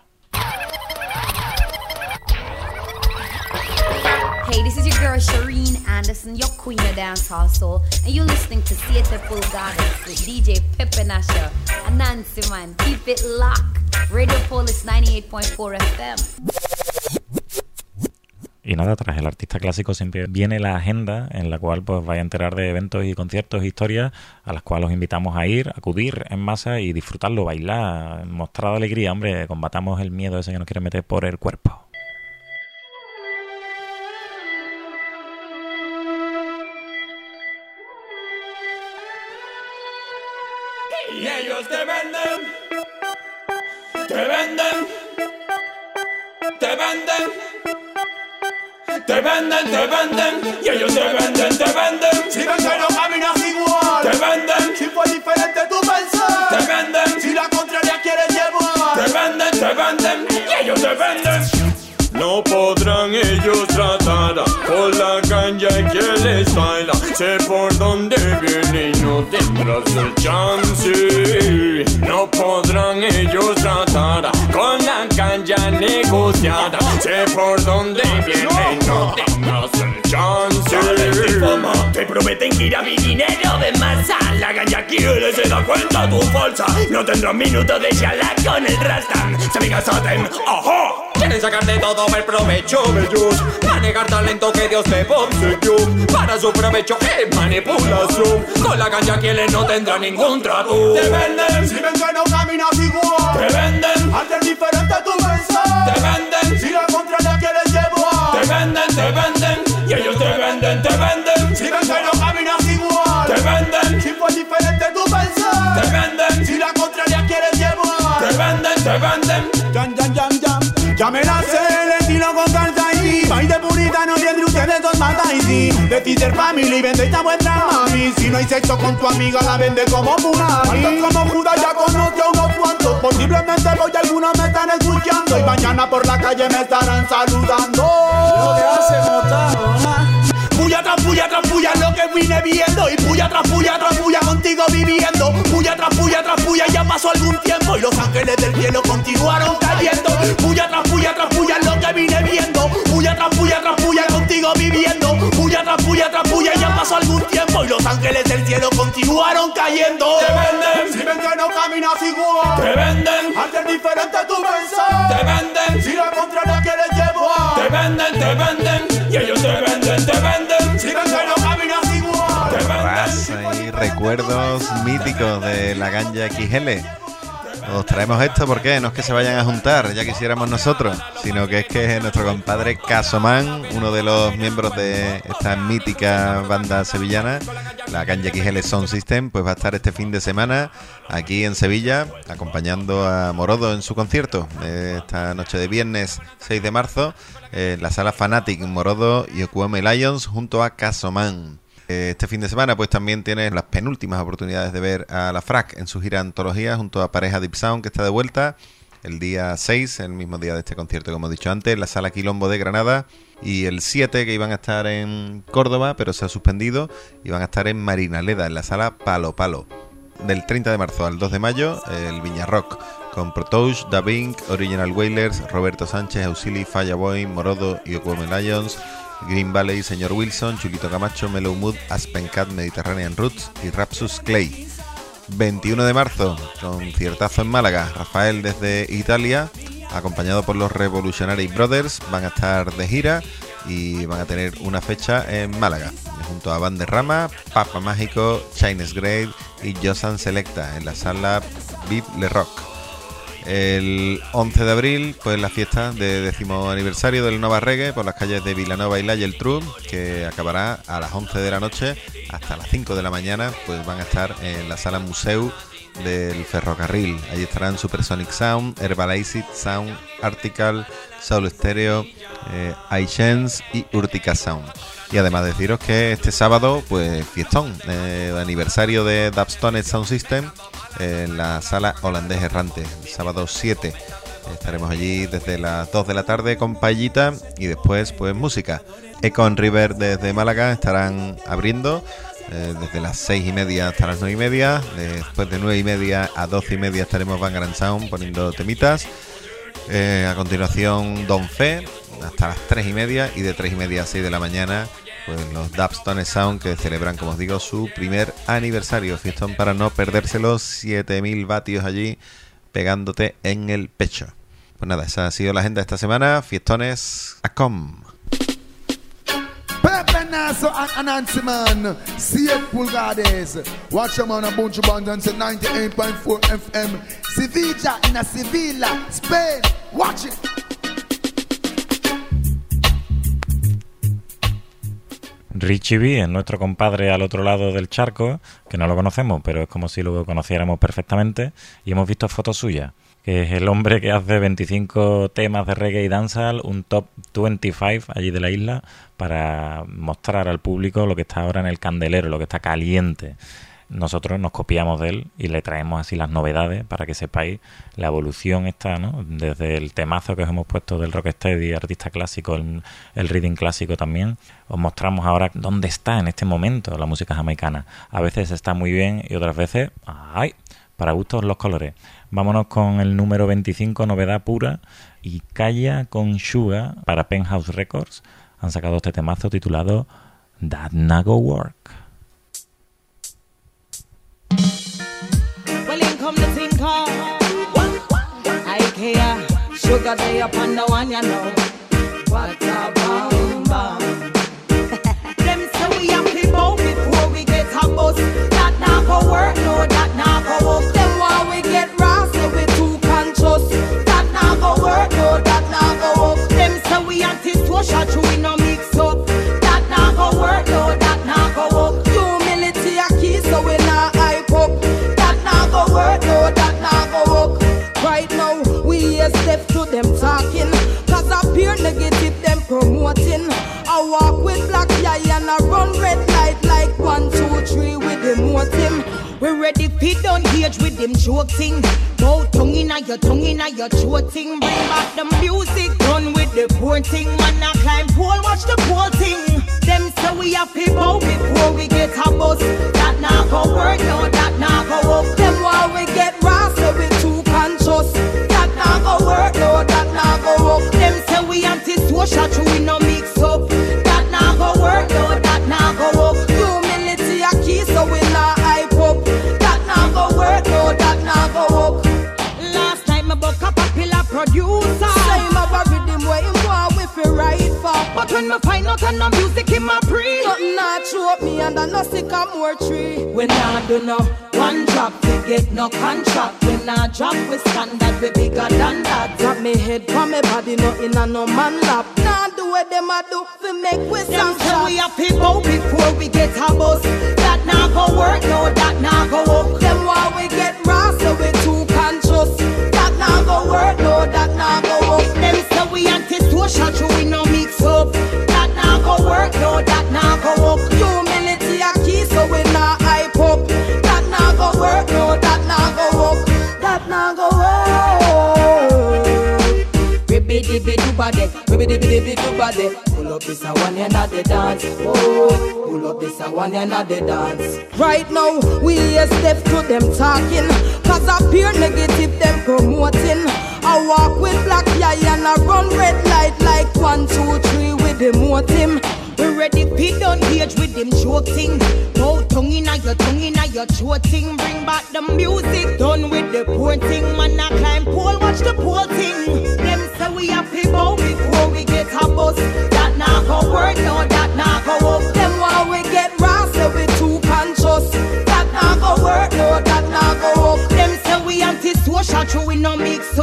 Hey, this is your girl Shireen Anderson, your queen of dancehall soul, and you're listening to Theatre Full Goddess with DJ Pepe Nasha and Nancy Man. Keep it locked. Radio Polis 98.4 FM. Y nada, tras el artista clásico siempre viene la agenda en la cual pues vais a enterar de eventos y conciertos e historias a las cuales os invitamos a ir, acudir en masa y disfrutarlo, bailar, mostrar alegría. Hombre, combatamos el miedo ese que nos quiere meter por el cuerpo. Y ellos te venden, te venden, te venden, te venden, te venden. Y ellos te venden, te venden. Si ven que no caminas igual, te venden. Si fue diferente tu pensar, te venden. Si la contraria quieres llevar, te venden, y ellos te venden. No podrán ellos tratar con la caña que les baila. Sé por dónde viene y no tendrás el chance. No podrán ellos tratar con la caña negociada. Sé por dónde viene y no tendrás el chance. Te prometen que irá mi dinero de masa. La ganja quiere, se da cuenta tu falsa. No tendrás minutos de charla con el Rastan. Se me casaten, ¡ojo! Quieren sacarte todo el provecho, bellos. Manejar talento que Dios te poseyó. Para su provecho es manipulación. Con la ganja quienes no tendrá ningún trato. Te venden. Si ven que no caminas igual, te venden. Al ser diferente tu pensar, te venden. Si la contraria quieres llevar, te venden. Y ellos te venden, te venden. Si ven que no caminas igual, te venden. Si fue diferente tu pensar, te venden. Si la contraria quieres llevar, te venden, te venden. Jam, jam, jam, jam. Ya me lancé el estilo con salsa y baile de puritano y entre ustedes dos matáis. De Teaser Family vendéis a vuestra mami. Si no hay sexo con tu amiga la vende como punani. Tanto como Judas ya conoce a unos cuantos. Posiblemente hoy algunos me están escuchando y mañana por la calle me estarán saludando. Lo que hacemos está, puya tras puya lo que vine viendo. Y puya tras puya contigo viviendo. Puya tras puya ya pasó algún tiempo y los ángeles del cielo continuaron cayendo. Puya tras puya lo que vine viendo. Puya tras puya contigo viviendo. Puya tras puya ya pasó algún tiempo y los ángeles del cielo continuaron cayendo. Te venden. Si ven que no caminas igual, te venden. Al ser diferente tu pensar, te venden. Si la contraria quieres llevar, te venden. Y ellos te venden, te venden. Si ven que no caminas igual, te venden. Raza y recuerdos míticos de la ganja XL. Os traemos esto porque no es que se vayan a juntar, ya quisiéramos nosotros, sino que es que nuestro compadre Casoman, uno de los miembros de esta mítica banda sevillana, la Ganja XL Sound System, pues va a estar este fin de semana aquí en Sevilla, acompañando a Morodo en su concierto, esta noche de viernes 6 de marzo, en la sala Fanatic, Morodo y Okuame Lions junto a Casoman. Este fin de semana pues también tienes las penúltimas oportunidades de ver a la FRAC en su gira antología junto a Pareja Deep Sound, que está de vuelta el día 6, el mismo día de este concierto como he dicho antes, en la sala Quilombo de Granada, y el 7 que iban a estar en Córdoba pero se ha suspendido, iban a estar en Marinaleda en la sala Palo Palo. Del 30 de marzo al 2 de mayo el Viña Rock con Protouch, Da Vink, Original Wailers, Roberto Sánchez, Auxili, Fireboy, Morodo y Okuame Lions, Green Valley, Señor Wilson, Chulito Camacho, Mellow Mood, Aspen Cat, Mediterranean Roots y Rapsus Clay. 21 de marzo, conciertazo en Málaga, Rafael desde Italia, acompañado por los Revolutionary Brothers, van a estar de gira y van a tener una fecha en Málaga, junto a Banderrama, Papa Mágico, Chinese Grave y Josan Selecta, en la sala VIP Le Rock. El 11 de abril, pues la fiesta de 10º aniversario del Nova Reggae por las calles de Vilanova y La Geltrú, que acabará a las 11 de la noche hasta las 5 de la mañana, pues van a estar en la sala museu del ferrocarril. Allí estarán Supersonic Sound, Herbalized Sound, Article, Soul Stereo, iChance y Urtica Sound. Y además deciros que este sábado, pues fiestón, aniversario de Dubstone Sound System en la sala Holandés Errante, el sábado 7. Estaremos allí desde las 2 de la tarde con paellita y después pues música. Econ River desde Málaga estarán abriendo desde las 6:30 hasta las 9:30. Después de 9:30 a 12:30 estaremos Vanguard Sound poniendo temitas. A continuación Don Fe hasta las 3:30 y de 3:30 a 6 de la mañana pues los Dubstone Sound, que celebran, como os digo, su primer aniversario. Fiestón para no perdérselo, 7000 vatios allí pegándote en el pecho. Pues nada, esa ha sido la agenda de esta semana. Fiestones ACOM. Pepe Naso and Nancy Man, 7 pulgadas. Watch them on a bunch of bands and 98.4 FM. Sevilla in a Sevilla, Spain. Watch it. Richie B es nuestro compadre al otro lado del charco, que no lo conocemos, pero es como si lo conociéramos perfectamente, y hemos visto fotos suyas, que es el hombre que hace 25 temas de reggae y dancehall, un top 25 allí de la isla, para mostrar al público lo que está ahora en el candelero, lo que está caliente. Nosotros nos copiamos de él y le traemos así las novedades para que sepáis la evolución esta, ¿no? Desde el temazo que os hemos puesto del rocksteady, artista clásico, el reading clásico también. Os mostramos ahora dónde está en este momento la música jamaicana. A veces está muy bien y otras veces, ¡ay!, para gustos los colores. Vámonos con el número 25, novedad pura, y Calla con Sugar para Penthouse Records. Han sacado este temazo titulado That Nago Work. Come to think of I care sugar day upon the one, you know. What a bomb bomb. Them say we have to bow before we get a bus. That not go work, no, that not go up. Them while we get raw, so we too conscious. That not go work, no, that not go up. Them say we anti-social, true, we no mix up. That not go work, no, that not go up. Humility a key, so we not hype up. Work, no, that not go work. Right now, we hear steps to them talking. Cause I peer negative, them promoting. I walk with black eye and I run red light like 1, 2, 3 with them motive. We ready fit on age with them joking. Bow tongue in your throat thing. Bring back the music, done with the poor thing. Man, I climb pole, watch the pole thing. Them say we have people before we get a bus. That not go work, no, that not go up. Them while we get raw, so we too conscious. That not go work, no, that not go up. Them say we anti-social, true, we no mix up. That not go work, no, that not go up. Humility a key, so we not hype up. That not go work, no, that not go up. Last time I book a popular producer. Same of a rhythm where him want we fi ride for. But when me find out on the music in my pre, nothing not show up me and I no sick of more tree. We not do no one drop, we get no contract. We not drop, we standard, we bigger than that. Drop me head from me body, no in a no man lap. Nah do what them a do, we make we some shot. We have people before we get a bus. That not go work, no, that not go up. Them while we get raw, so we too conscious. That not go work, no, that not go up. Them say we anti-social, true, we no mix up. That not go work, no, that not go up. Humility a key, so we not hype up. That not go work, no, that not go up. That not go work. Ribby-dibby-doo-body, ribby-dibby-dibby-doo-body. Pull up this a one end of the dance. Oh, pull up this a one end of the dance. Right now, we hear steps to them talking. Cause I peer negative, them promoting. I walk with black eye and I run red light like 1, 2, 3 with the motive. We ready fit on age with them joking. Bow tongue in your throat thing. Bring back the music, done with the poor thing. Man, I climb pole, watch the pole thing. Them say we have people before we get a bus. That not go work, no, that not go up. Them while we get raw, so we too conscious. That not go work, no, that not go up. Them say we anti-social, true, we no mix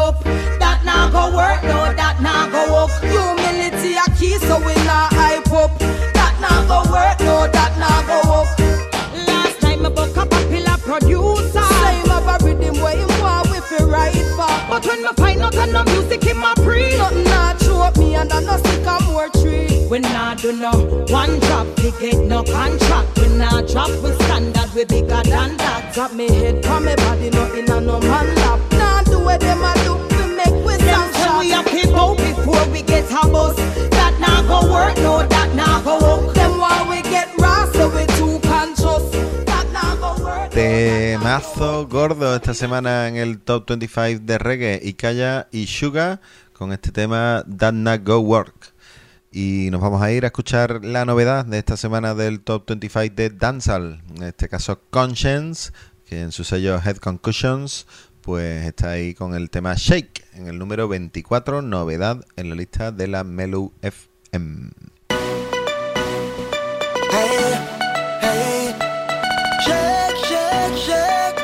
no pine out and no music in my pre. Nothing not show up me and I no stick a more tree. We not do no one drop, we get no contract. We not drop, we standard, we bigger than that. Drop me head from me body, nothing on no man lap. Not do what them a do, we make we sound shot. We a people before we get a bus. That not go work, no, that not go work. Them while we get raw, so we too conscious. That not go work. Temazo gordo esta semana en el Top 25 de reggae. Ikaya y Suga con este tema That Not Go Work. Y nos vamos a ir a escuchar la novedad de esta semana del Top 25 de Dancehall. En este caso Conscience, que en su sello Head Concussions pues está ahí con el tema Shake en el número 24, novedad en la lista de la Melu FM. Hey, hey, shake, shake, shake.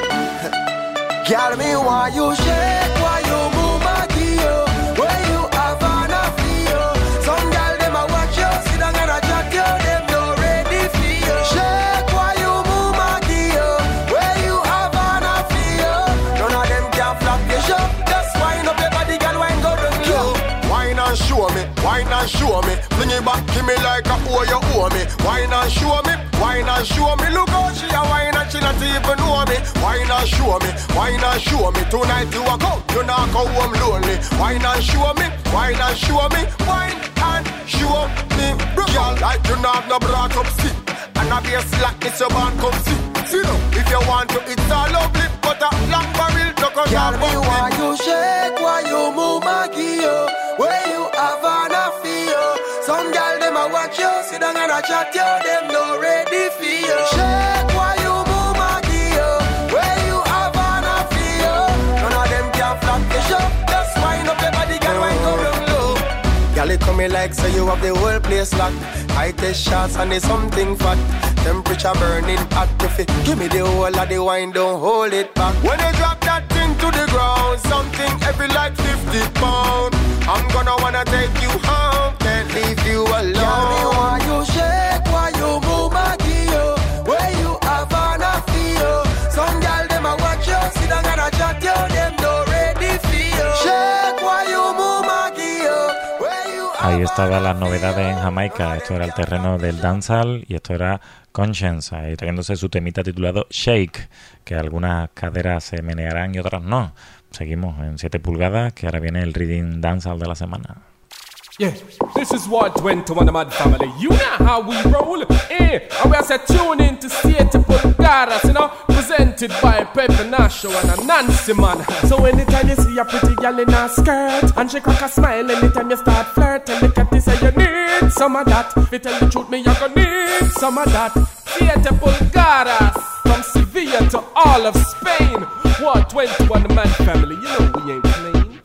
Girl, me why you shake, why you move my gear, where you have an affair. Some girl them a watch you, sit down and a chat you, them no ready for you. Shake, why you move my gear, where you have an affair. None of them can flop your show, just wind up your body, girl, wine go down low. Wine and show me, wine and show me. Bring it back, give me like a oh you owe me. Wine and show me, wine and show me. Look how she a wine and she not even know me. Wine and show me, wine and show me. Tonight you a go, you not go home lonely. Wine and show me, wine and show me. Wine and show me. Girl, like you not no bra come see. And a be a slack, it's your band come see. See no, if you want to, it's all lovely. But a long barrel, don't come down. Girl, me why you shake, why you move my gear, where you have an affair. Some girl them a watch you, sit down and a chat you, them no ready for you. Shake why you move my gear, where you have an affair. None of them can flop your show, just wind up your body, girl, wind go down low. Girl, it come me like so you have the whole place locked. I take shots and it's something fat. Temperature burning hot, if it give me the whole of the wine, don't hold it back. When you drop that thing to the ground, something heavy like 50 pounds. I'm gonna wanna take you home, can't leave you alone. Tell me why you shake, why you move my gear, where you have an affair. Some girl them a watch you, sit down and a chat you, them no ready for you. Shake why you move my gear, where you have. Ahí estaban las novedades en Jamaica. Esto era el terreno del dancehall y esto era Conscience, ahí trayéndose su temita titulado Shake, que algunas caderas se menearán y otras no. Seguimos en 7 pulgadas, que ahora viene el Reading Dancehall de la semana. Yeah, this is what 21 the Mad Family. You know how we roll, and we are set tune in to Siete Pulgadas, you know, presented by Pepe Nacho and a Nancy man. So anytime you see a pretty girl in a skirt and she crack a smile, anytime you start flirting, look at this and you need some of that. If you tell the truth, me you gonna need some of that. Siete Pulgadas, from Sevilla to all of Spain. What 21 the Mad Family, you know we ain't playing.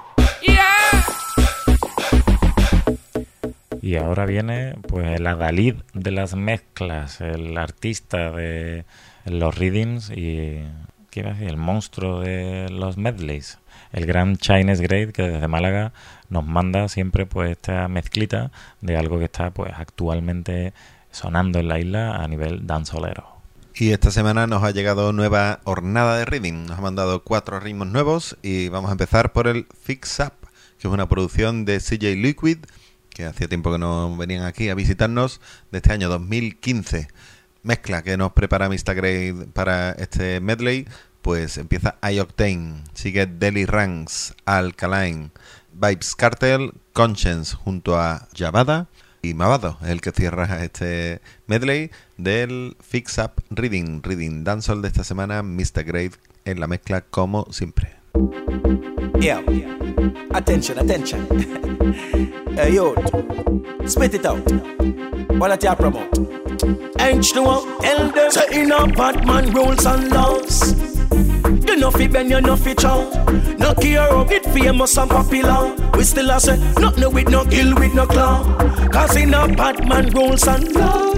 Yeah. Y ahora viene pues el adalid de las mezclas, el artista de los readings y ¿qué iba a decir? El monstruo de los medleys, el gran Chinese Great, que desde Málaga nos manda siempre pues esta mezclita de algo que está pues actualmente sonando en la isla a nivel danzolero. Y esta semana nos ha llegado nueva hornada de reading, nos ha mandado 4 ritmos nuevos y vamos a empezar por el Fix Up, que es una producción de CJ Liquid, que hacía tiempo que no venían aquí a visitarnos, de este año 2015. Mezcla que nos prepara Mr. Grade para este medley, pues empieza iOctane, sigue Deli Ranks, Alkaline, Vibes Cartel, Conscience junto a Javada y Mavado, es el que cierra este medley del Fix Up Reading Dancehall de esta semana. Mr. Grade en la mezcla como siempre. Yeah, attention. Hey, yo, spit it out. What at you promote? H2O, tell them. Say in a Batman rules and laws. You know fi bend, you know fi chow. No care of it famous and popular. We still a say, nothing with no kill with no claw. Cause in a Batman rules and laws.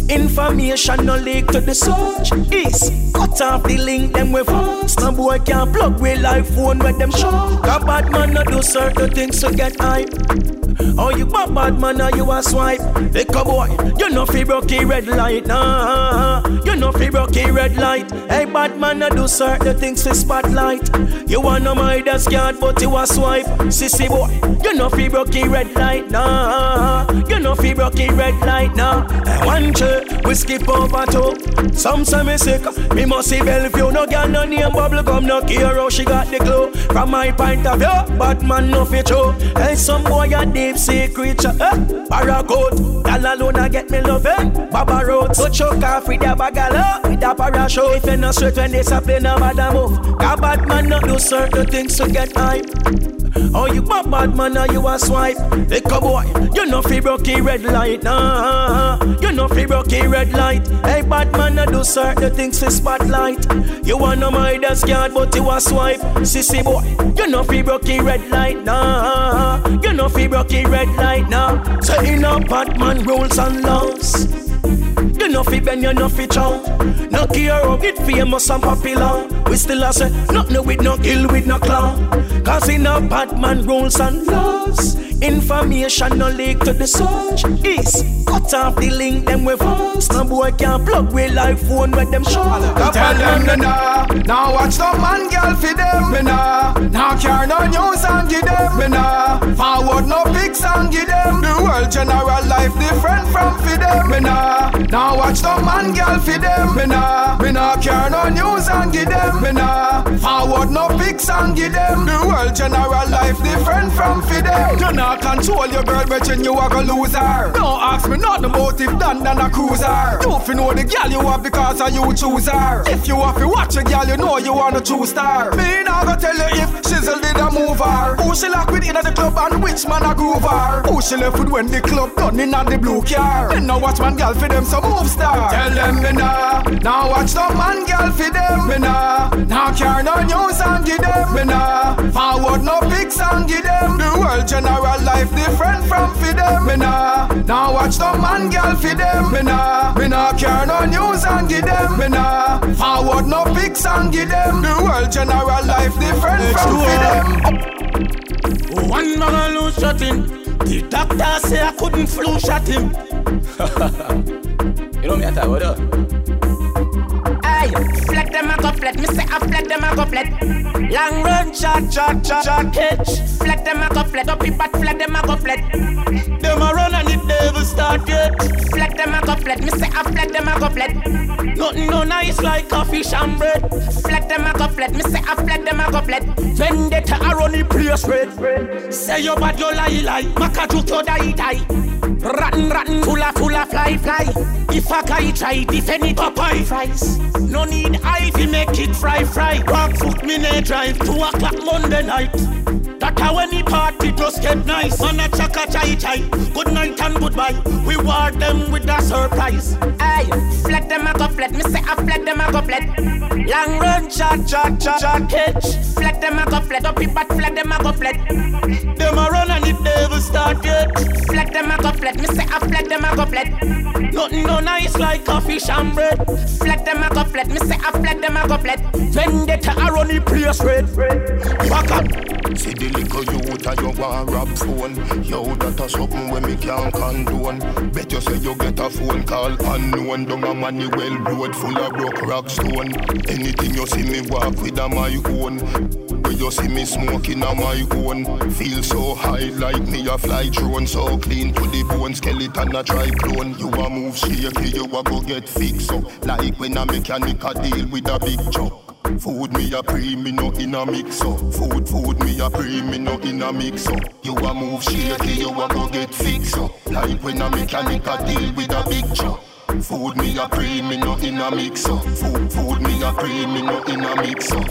Information no leak to the search. East, cut off the link, them we fast. No boy can't plug with live phone with them show. A bad man no do certain things to get hype. Oh, you a bad man or you a swipe? Liquor boy, you no fi broke a red light, nah. You no fi broke a red light. Hey, bad man no do certain things to spotlight. You wanna my desk yard, but you a swipe. Sissy boy, you no fi broke a red light, nah. You no fi broke a red light, nah. One chair, we skip over two. Some say me sick, me must see Bellevue. No girl, no name, bubble gum, no care how she got the glow. From my point of view, bad man no fi true. Hey, some boy a deep sea creature, paragoat. Gal alone a get me loving. Baba road, so choke off with a bagala, with a parachute. If you no straight when they play no matter move. A bad man no do certain things to get hype. Oh, you a bad man or you a swipe? Liquor boy, you no fi broke a red light, nah. You no fi broke a red light. Hey, bad man no do certain things to spotlight. You wanna my desk yard, but you a swipe. Sissy boy, you no fi broke a red light, nah. You no fi broke a red light, nah. Say in a bad man rules and laws. You no fi bend, you no fi chow. No care of it famous and popular. We still a say, nothing with no kill with no clown. Cause in a bad man rules and laws. Information no leak to the search. East, cut off the link, them we fast. No boy can't plug with live phone with them show. Tell them me nah. Now watch no man girl fi them me nah. Now care no news and give them me nah. Forward no pics and give them. The world general life different from fi them me nah. Now watch no man girl fi them me nah. Me nah care no news and give them me nah. Forward no pics and give them. The world general life different from fi them. You nah control your girl, but you a go lose her. Don't ask me not the motive done than a cruiser. You fi know the girl you have because of you choose her. If you have to watch a girl, you know you wanna choose star. Me nah go tell you if Shizzle did a move her. Who she lock with in the club and which man a groove her. Who she left with when the club done in the blue car. Then now watch man girl fi them some move star. Tell them me nah. Now watch no man girl fi them me nah. Now care no news and give them me nah. Forward no pics and give them. The world general life different from fi them me nah. Now watch no man girl fi them me nah. Me nah care no news and give them me nah. Forward no pics and give them. The world general life different from fi them. One man lose shot him. The doctor say I couldn't flu shot him. You know me at what up? Aye, flat them a go flat. Me say I flat them a go flat. Long run shot catch. Flat them a go flat. Up but flat them a go flat. Them a run and it never start yet. Flat them a go flat. Me say I flat them a go flat. Nothing no nice like coffee and bread. Flat them a go flat. Me say I flat them a go flat. Vendetta a run the place red. Say you bad you lie. Makajuk you die. Rotten, full of fly. If a guy try defend it up high fries. No need ivy make it fry. Rock foot me ne drive 2 o'clock Monday night. That how when the party just get nice. On a chaka chai. Good night and goodbye. We war them with a surprise. Aye, flat them a go flat. Me say I flat them a go flat. Long run shot catch. Flat them a go flat. Up but flat them a go flat. Them a run and it never start yet. Flat them a go flat. Me say I flat them a go flat. Nothing no nice like coffee and bread. Flat them a go flat. Me say I flat them a go flat. Vendetta a run the place red. Back up. See the little youth and you want rap phone. Yo, that a something when me can't condone. Bet you say you get a phone call unknown. Down a Manuel road full of broke rock stone. Anything you see me walk with a my own. Where you see me smoking a my own. Feel so high like me a fly drone. So clean to the bone, skeleton a try clone. You a move shaky, you a go get fixed up. Like when a mechanic a deal with a big truck. Food me a pre, me no in a mix up. Food me a pre, me no in a mix up. You a move shaky, you a go get fixed up. Like when a mechanic a deal with a big truck. Food me a pre, me no in a mix up. Food me a pre, me no in a mix up.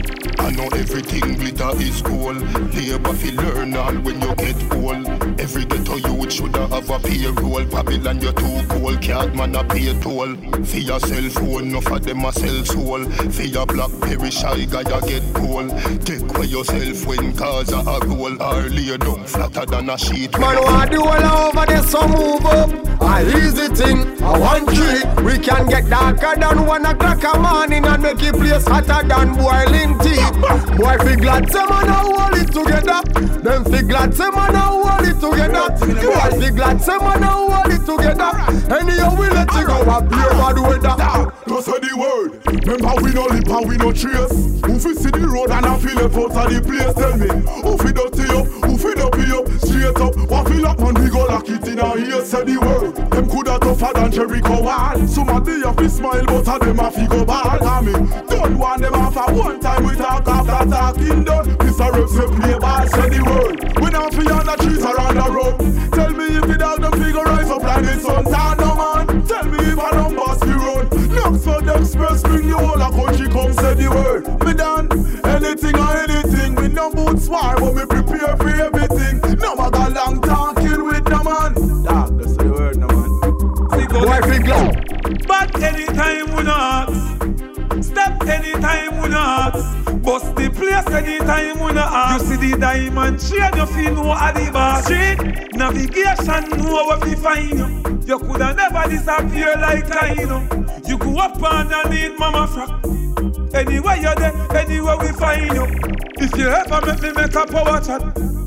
I know everything glitter is gold. Labor fi learn all when you get old. Every ghetto youth shoulda have a payroll. Babylon you too cold, can't man a pay toll. For your cell phone, enough of them a sell soul. For your BlackBerry shy guy a get cold. Take away yourself when cause a goal. Or lay down flatter than a sheet. Man want do all over there so move up. A easy thing. 1 key. We can get darker than 1 o'clock a morning and make it place hotter than boiling tea. Boy, fi glad say man a hold it together. Them fi glad say man a hold it together. Boy, fi glad say man a hold it together. Anyhow we let you go a beer bad weather. Just say the word. Remember we no lip and we no trace. Who fi see the road and I feel left out of the place? Tell me, who fi dirty up, who fi dopey up, straight up. What fi lock and we go lock it in our ears. Say the word. Them coulda tougher than Jericho wall. Somebody have to smile but a them have to go bad. I mean, don't want them off at one time we talk after talking done. Mr. Reps say play ball, say the word. We not fi on the trees or on the road. Tell me if it out them figure rise up like the sun. No man, tell me if I don't bust the road. Knocks for them express bring you all a country come say the word. Me done anything or anything. We no boots war but me prepare for everything. No matter long talking with the man. Dog, that's the word no man. Boy, fi glad. But anytime we not ask, step anytime we not ask, bust the place anytime we not ask. You see the diamond chain, you feel no at the bar. Street navigation, know where we find you. You coulda never disappear like Dino. You go up underneath mama frack. Anywhere you're there, anywhere we find you. If you ever make me make a power chat,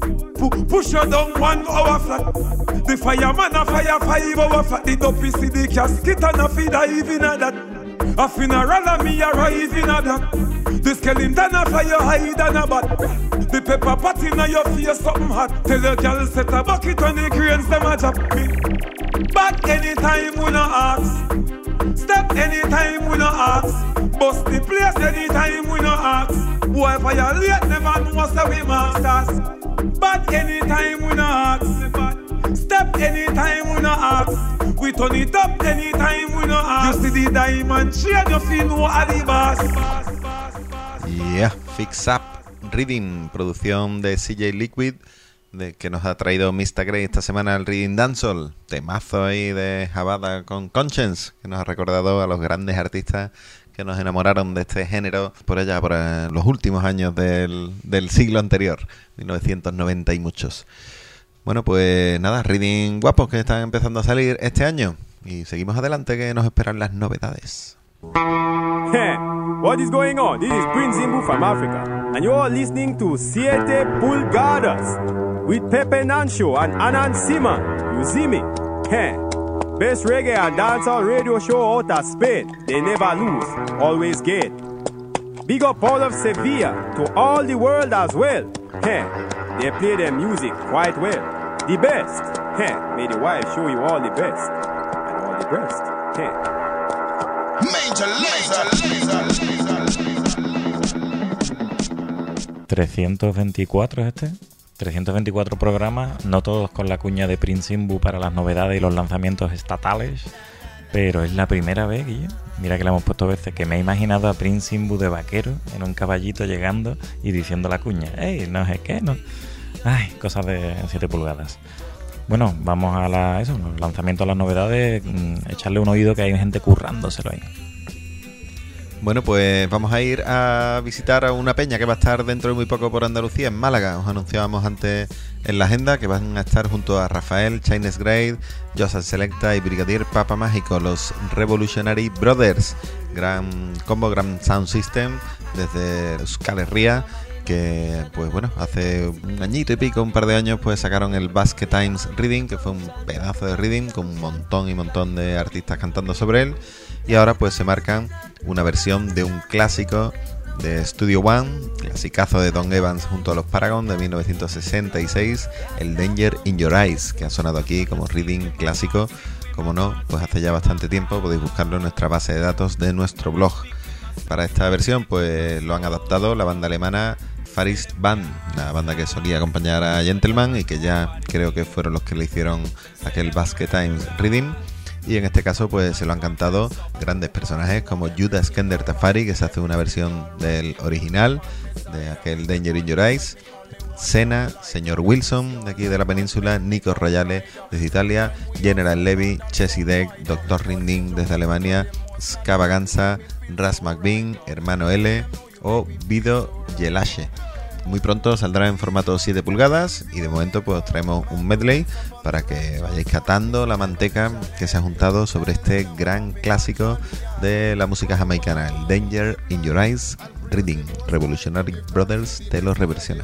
push you down 1 hour flat. The fireman a fire 5 hour flat. The dopey see the casket and a feed dive in a that. A funeral and me arrive in a that. The skeleton a fly you hide and a bat. The pepper pot in a your face something hot. Tell your girl set a bucket when the grains them a drop me. But anytime we no ask, step anytime we no ask, bust the place anytime we no ask. Boy violate never know say we masters. But anytime we no ask, step anytime we no ask, we turn it up anytime we no ask. You see the diamond chain, you feel no at the boss. Yeah, Fix Up Reading, producción de CJ Liquid, que nos ha traído Mr. Grey esta semana al Reading Dancehall. Temazo ahí de Jabada con Conscience, que nos ha recordado a los grandes artistas que nos enamoraron de este género por allá, por los últimos años del siglo anterior, 1990 y muchos. Bueno, pues nada, Reading guapos que están empezando a salir este año. Y seguimos adelante, que nos esperan las novedades. Hey, what is going on? This is Prince Zimbu from Africa, and you are listening to Siete Pulgadas with Pepe Nancho and Anan Simon. You see me? Hey, best reggae and dancehall radio show out of Spain. They never lose, always get. Big up all of Sevilla to all the world as well. Hey, they play their music quite well. The best. Hey, may the wife show you all the best and all the best. Hey. Major Lazer. 324 es este. 324 programas, no todos con la cuña de Prince Zimbu para las novedades y los lanzamientos estatales, pero es la primera vez, Guillo, mira que le hemos puesto veces, que me he imaginado a Prince Zimbu de vaquero en un caballito llegando y diciendo la cuña. ¡Ey, no sé qué! No. Ay, cosas de 7 pulgadas. Bueno, vamos a los lanzamientos, las novedades, echarle un oído que hay gente currándoselo ahí. Bueno, pues vamos a ir a visitar a una peña que va a estar dentro de muy poco por Andalucía, en Málaga. Os anunciábamos antes en la agenda que van a estar junto a Rafael, Chinese Grade, Joseph Selecta y Brigadier Papa Mágico, los Revolutionary Brothers. Gran combo, gran sound system desde Euskal Herria, que pues bueno, hace un añito y pico, un par de años, pues sacaron el Basque Times Reading, que fue un pedazo de reading con un montón de artistas cantando sobre él, y ahora pues se marcan una versión de un clásico de Studio One, clasicazo de Don Evans junto a los Paragon de 1966, el Danger in Your Eyes, que ha sonado aquí como reading clásico, como no, pues hace ya bastante tiempo. Podéis buscarlo en nuestra base de datos de nuestro blog. Para esta versión pues lo han adaptado la banda alemana Farist Band, la banda que solía acompañar a Gentleman y que ya creo que fueron los que le hicieron aquel Basque Times Reading. Y en este caso pues se lo han cantado grandes personajes como Judas Skender Tafari, que se hace una versión del original de aquel Danger in Your Eyes, Senna, Señor Wilson de aquí de la península, Nico Royale desde Italia, General Levy, Chessy Deck, Dr. Rinding desde Alemania, Scavaganza, Ras McBean, Hermano L o Vido Yelache. Muy pronto saldrá en formato 7 pulgadas y de momento pues os traemos un medley para que vayáis catando la manteca que se ha juntado sobre este gran clásico de la música jamaicana, el Danger in Your Eyes, Reading. Revolutionary Brothers te lo reversiona.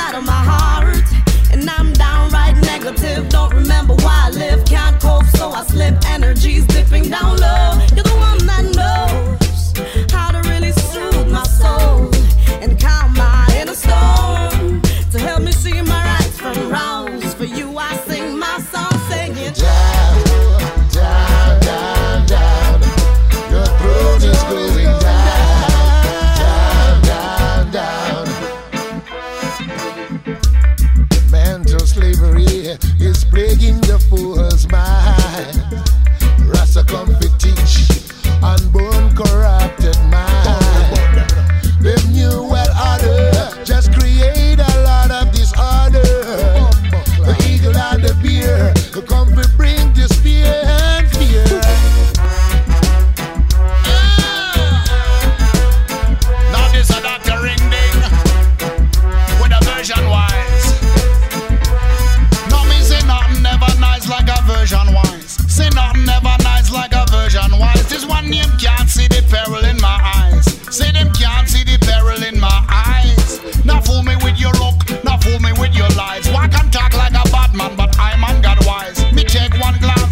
Don't remember why I live, can't cope, so I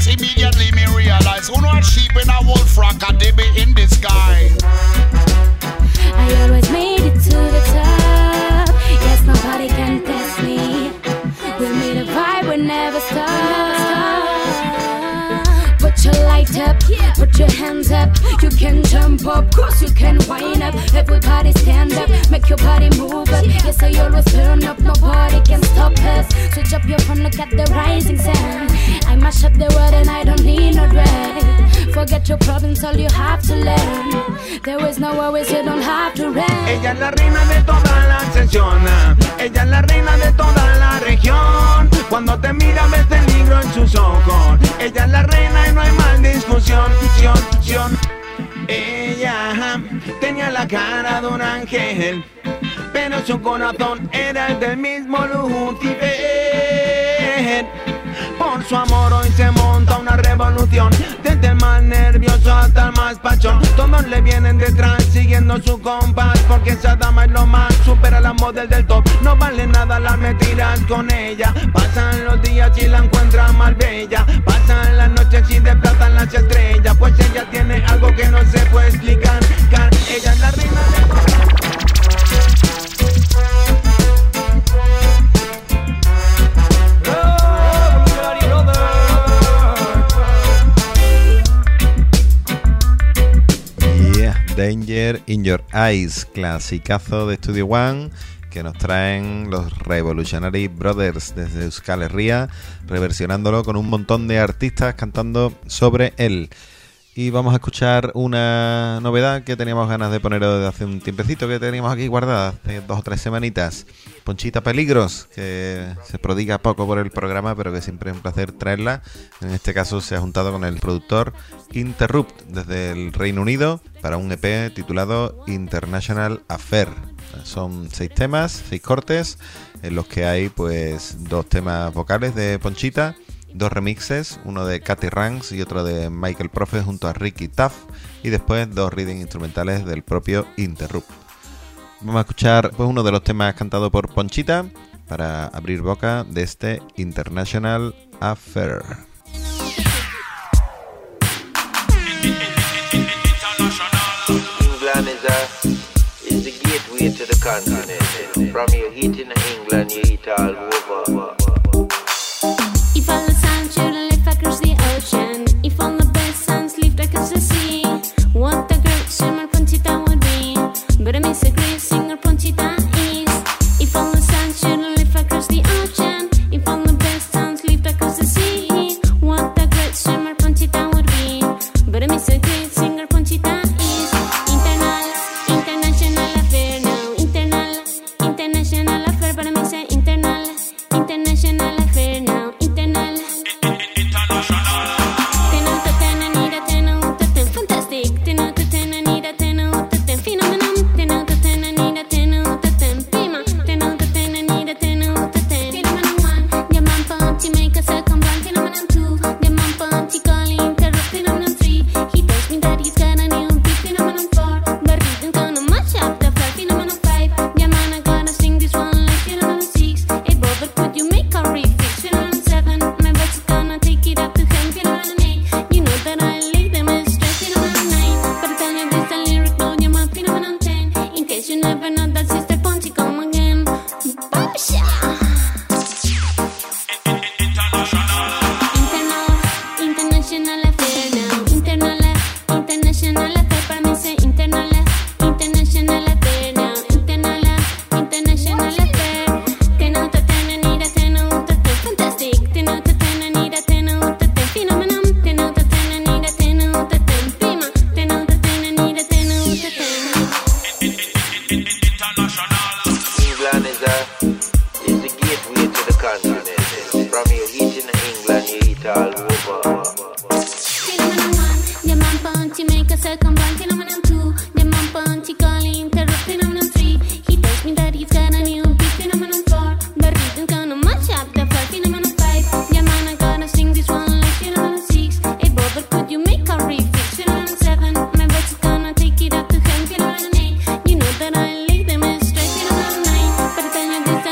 But immediately me realize who know a sheep in a wolf frock and they be in disguise. I always made it to the top. Yes, nobody can test me. With me the vibe will never stop. Put your light up, put your hands up. You can jump up, cause you can wind up. Everybody stand up, make your body move up. Yes, I always turn up, nobody can stop us. Switch up your phone, look at the rising sun. I mash up the world and I don't need no dread. Forget your problems, all you have to learn. There is no worries, you don't have to run. Ella es la reina de toda la sesión. Ella es la reina de toda la región. Cuando te mira ves el libro en sus ojos. Ella es la reina y no hay mal discusión. Ella tenía la cara de un ángel, pero su corazón era el del mismo Lucifer. Por su amor hoy se monta una revolución, desde el más nervioso hasta el más pachón. Todos le vienen detrás siguiendo su compás, porque esa dama es lo más, supera la model del top. No vale nada las mentiras con ella. Pasan los días y la encuentran más bella. Pasan las noches y desplazan las estrellas, pues ella tiene algo que no se puede explicar. Ella es la reina de... Danger in Your Eyes, clasicazo de Studio One que nos traen los Revolutionary Brothers desde Euskal Herria, reversionándolo con un montón de artistas cantando sobre él. Y vamos a escuchar una novedad que teníamos ganas de poner desde hace un tiempecito, que teníamos aquí guardada hace 2 o 3 semanitas. Ponchita Peligros, que se prodiga poco por el programa, pero que siempre es un placer traerla. En este caso se ha juntado con el productor Interrupt desde el Reino Unido para un EP titulado International Affair. Son 6 temas, 6 cortes, en los que hay pues 2 temas vocales de Ponchita, 2 remixes, uno de Katy Ranks y otro de Michael Profe junto a Ricky Tuff, y después 2 reading instrumentales del propio Interrupt. Vamos a escuchar pues uno de los temas cantados por Ponchita para abrir boca de este International Affair. England is the gateway to the continent. From your heat in England, you eat all over. If all the sun should lift across the ocean, if all the best suns lift across the sea, what a great swimmer Ponchita would be. But I miss a great singer Ponchita is. If all the sun should lift across the ocean, if all the best suns lift across the sea, what a great swimmer Ponchita would be. But I miss a great singer Ponchita is. International affair now, international affair, but I miss a international affair now.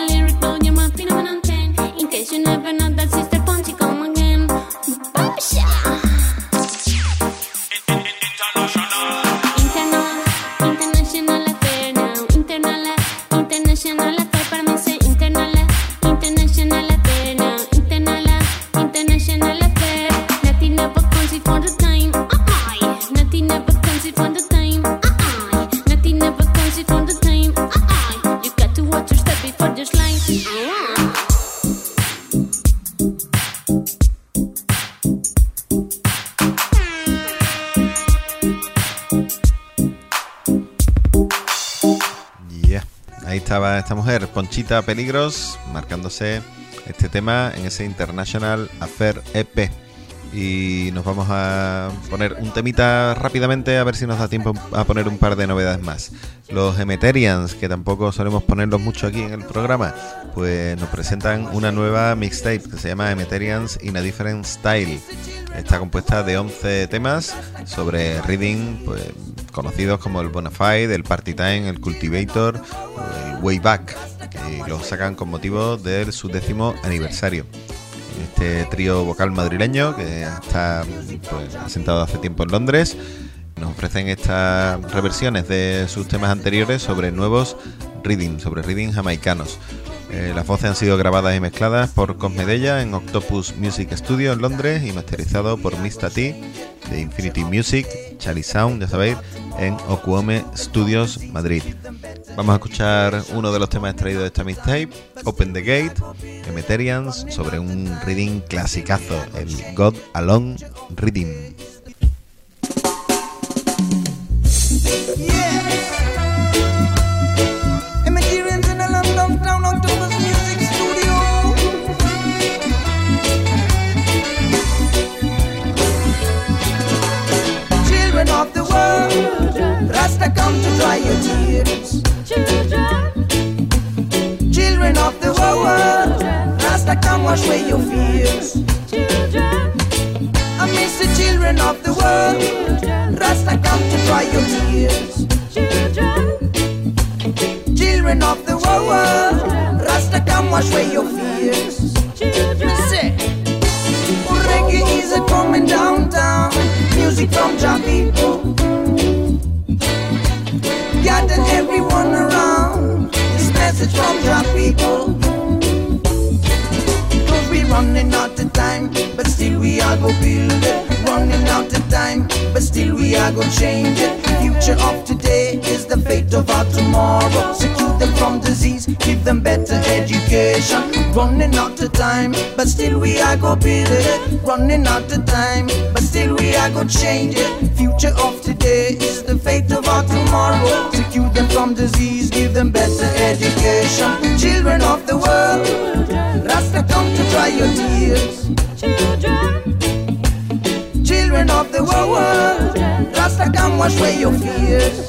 You never know that sister Ponchi come again. Babsha. Ahí estaba esta mujer, Ponchita Peligros, marcándose este tema en ese International Affair EP. Y nos vamos a poner un temita rápidamente, a ver si nos da tiempo a poner un par de novedades más. Los Emeterians, que tampoco solemos ponerlos mucho aquí en el programa, pues nos presentan una nueva mixtape que se llama Emeterians in a Different Style. Está compuesta de 11 temas sobre reading, pues conocidos como el Bonafide, el Party Time, el Cultivator, el Way Back, y los sacan con motivo de su 10º aniversario. Este trío vocal madrileño que está pues, asentado hace tiempo en Londres, nos ofrecen estas reversiones de sus temas anteriores sobre nuevos reading, sobre reading jamaicanos. Las voces han sido grabadas y mezcladas por Cosmedella en Octopus Music Studio en Londres y masterizado por Mr. T de Infinity Music, Charlie Sound, ya sabéis, en Okuome Studios Madrid. Vamos a escuchar uno de los temas extraídos de esta mixtape, Open the Gate, Emeterians, sobre un reading clasicazo, el God Alone Reading. Rasta come to dry your tears. Children of the world, Rasta come wash away your fears. I miss the children of the world, Rasta come to dry your tears. Children of the world, Rasta come wash away your fears. Say, reggae is a coming downtown, music from Jah people. Gather everyone around, this message from Jah people. Cause we running out of time, but still we are go build it. Running out of time, but still we are go change it. Future of today is the fate of our tomorrow. Secure them from disease, give them better education. Running out of time, but still we are go build it. Running out of time, but still we are go change it. Future of today is the fate of our tomorrow. Secure them from disease, give them better education. Children of the world, Rasta come to dry your tears. Children of the world, Rasta come wash away your fears.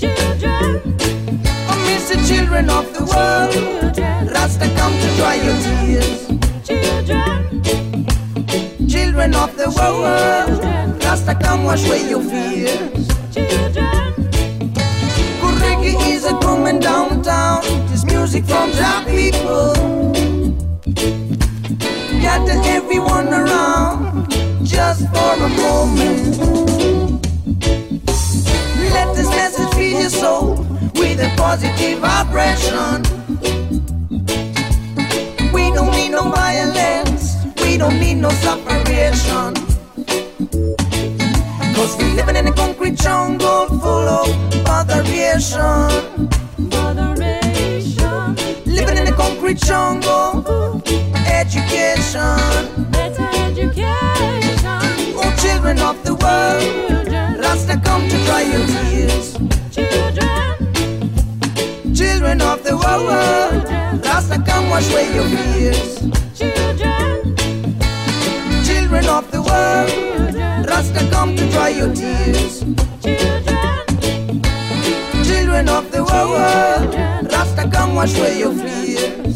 Oh, miss the children of the world, Rasta come to dry your tears. Children of the world, Rasta come wash away your fears. Good reggae is a coming downtown, this music from Jah people. Gather everyone around, just for a moment. Let this message feed your soul with a positive vibration. We don't need no violence, we don't need no separation. Cause we living in a concrete jungle full of botheration. Living in a concrete jungle, education. Better education. Oh, children of the world, Rasta come to dry your tears. Children of the world, Rasta come wash away your fears. Children of the world, Rasta come to dry your tears. Children of the world, Rasta come wash away your fears.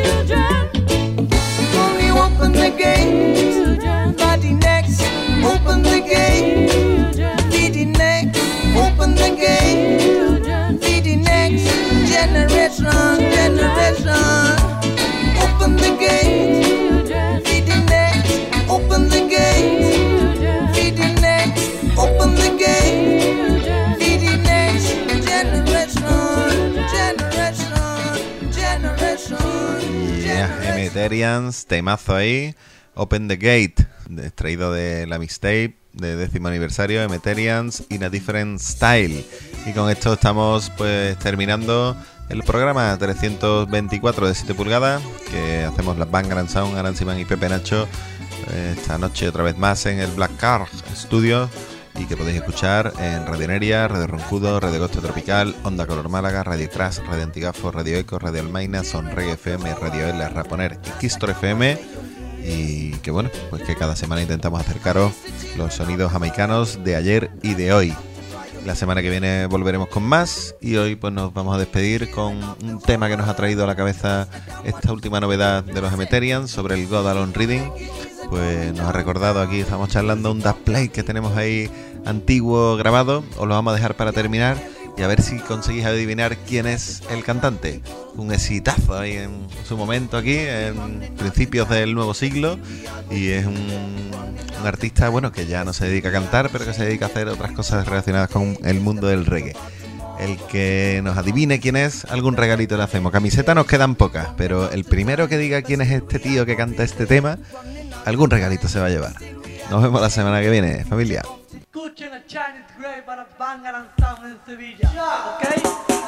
Only open the gate, body next, open the gate, feed the next, open the gate, feed the next generation, generation. Open the gate, feed the next, open the gate, feed the next, open the gate, feed the next generation, generation, generation. Yeah, Emeterians, temazo ahí, Open the Gate, extraído de la mixtape de 10º aniversario, Emeterians in a Different Style. Y con esto estamos pues terminando el programa 324 de 7 pulgadas que hacemos las Bang Grand Sound, Aran Simán y Pepe Nacho esta noche otra vez más en el Black Car Studio y que podéis escuchar en Radio Neria, Radio Roncudo, Radio Costa Tropical, Onda Color Málaga, Radio Crash, Radio Antigafo, Radio Eco, Radio Almaina, Son Reggae FM, Radio L, Raponer y Kistor FM. Y que bueno, pues que cada semana intentamos acercaros los sonidos jamaicanos de ayer y de hoy. La semana que viene volveremos con más y hoy pues nos vamos a despedir con un tema que nos ha traído a la cabeza esta última novedad de los Emeterians sobre el God Alone Reading. Pues nos ha recordado aquí, estamos charlando un dub plate que tenemos ahí antiguo grabado, os lo vamos a dejar para terminar y a ver si conseguís adivinar quién es el cantante. Un exitazo ahí en su momento aquí, en principios del nuevo siglo, y es un artista, bueno, que ya no se dedica a cantar, pero que se dedica a hacer otras cosas relacionadas con el mundo del reggae. El que nos adivine quién es, algún regalito le hacemos. Camisetas nos quedan pocas, pero el primero que diga quién es este tío que canta este tema, algún regalito se va a llevar. Nos vemos la semana que viene, familia. Escuchen a Chinese Grey para Bangaran Sound en Sevilla, ¿ok?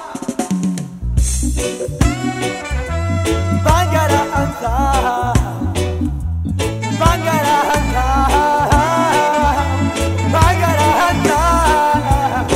Bangaran Sound, Bangaran Sound, Bangaran Sound.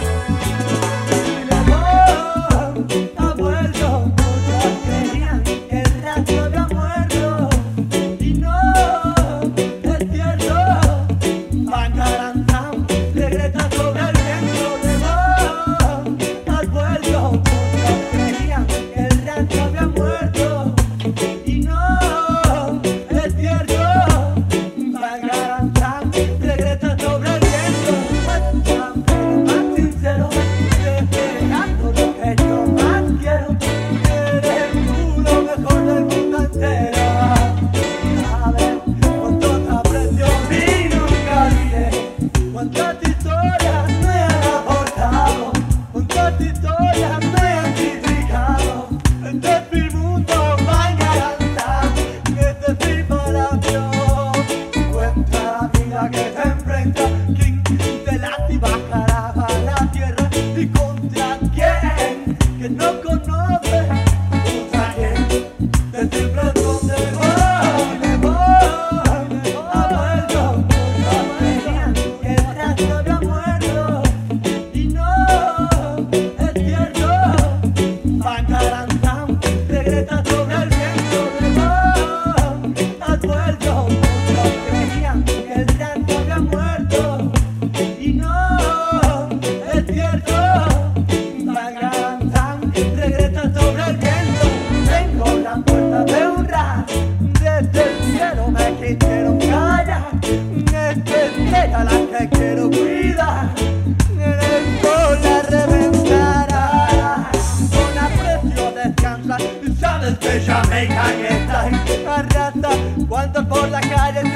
Mi amor ha vuelto, muchas creían que el rastro había muerto y no es cierto. Bangaran Sound regresa sobre el viento de voz. Has vuelto, muchos creían que el rastro había muerto y no es cierto. Bangaran Sound regresa sobre el viento. Más sincero, despegando lo que yo más quiero. Eres tú lo mejor del mundo entero. A ver, con toda presión y nunca diré cuántas historias me han aportado, cuántas historias me han criticado. Este es mi mundo, Bangaran Sound, este es mi palacio. Cuenta la vida que te enfrenta, quién te late y bajará a la tierra. Y contra quién que no conoce, contra quién te siempre esconde. Me voy, ha vuelto, muchos creían que el rastro había muerto y no es cierto. Bangaran Sound regresa sobre el viento de voz. Has vuelto, muchos creían que el rastro había muerto y no es cierto. Bangaran Sound regresa sobre el viento. Tengo la fuerza de un rap, desde el cielo me quisieron callar. Esta estrella la que quiero cuidar, el sol la reventará. Con aprecio descansa, y sabes que Jamaica está arrasa. Cuando por la calle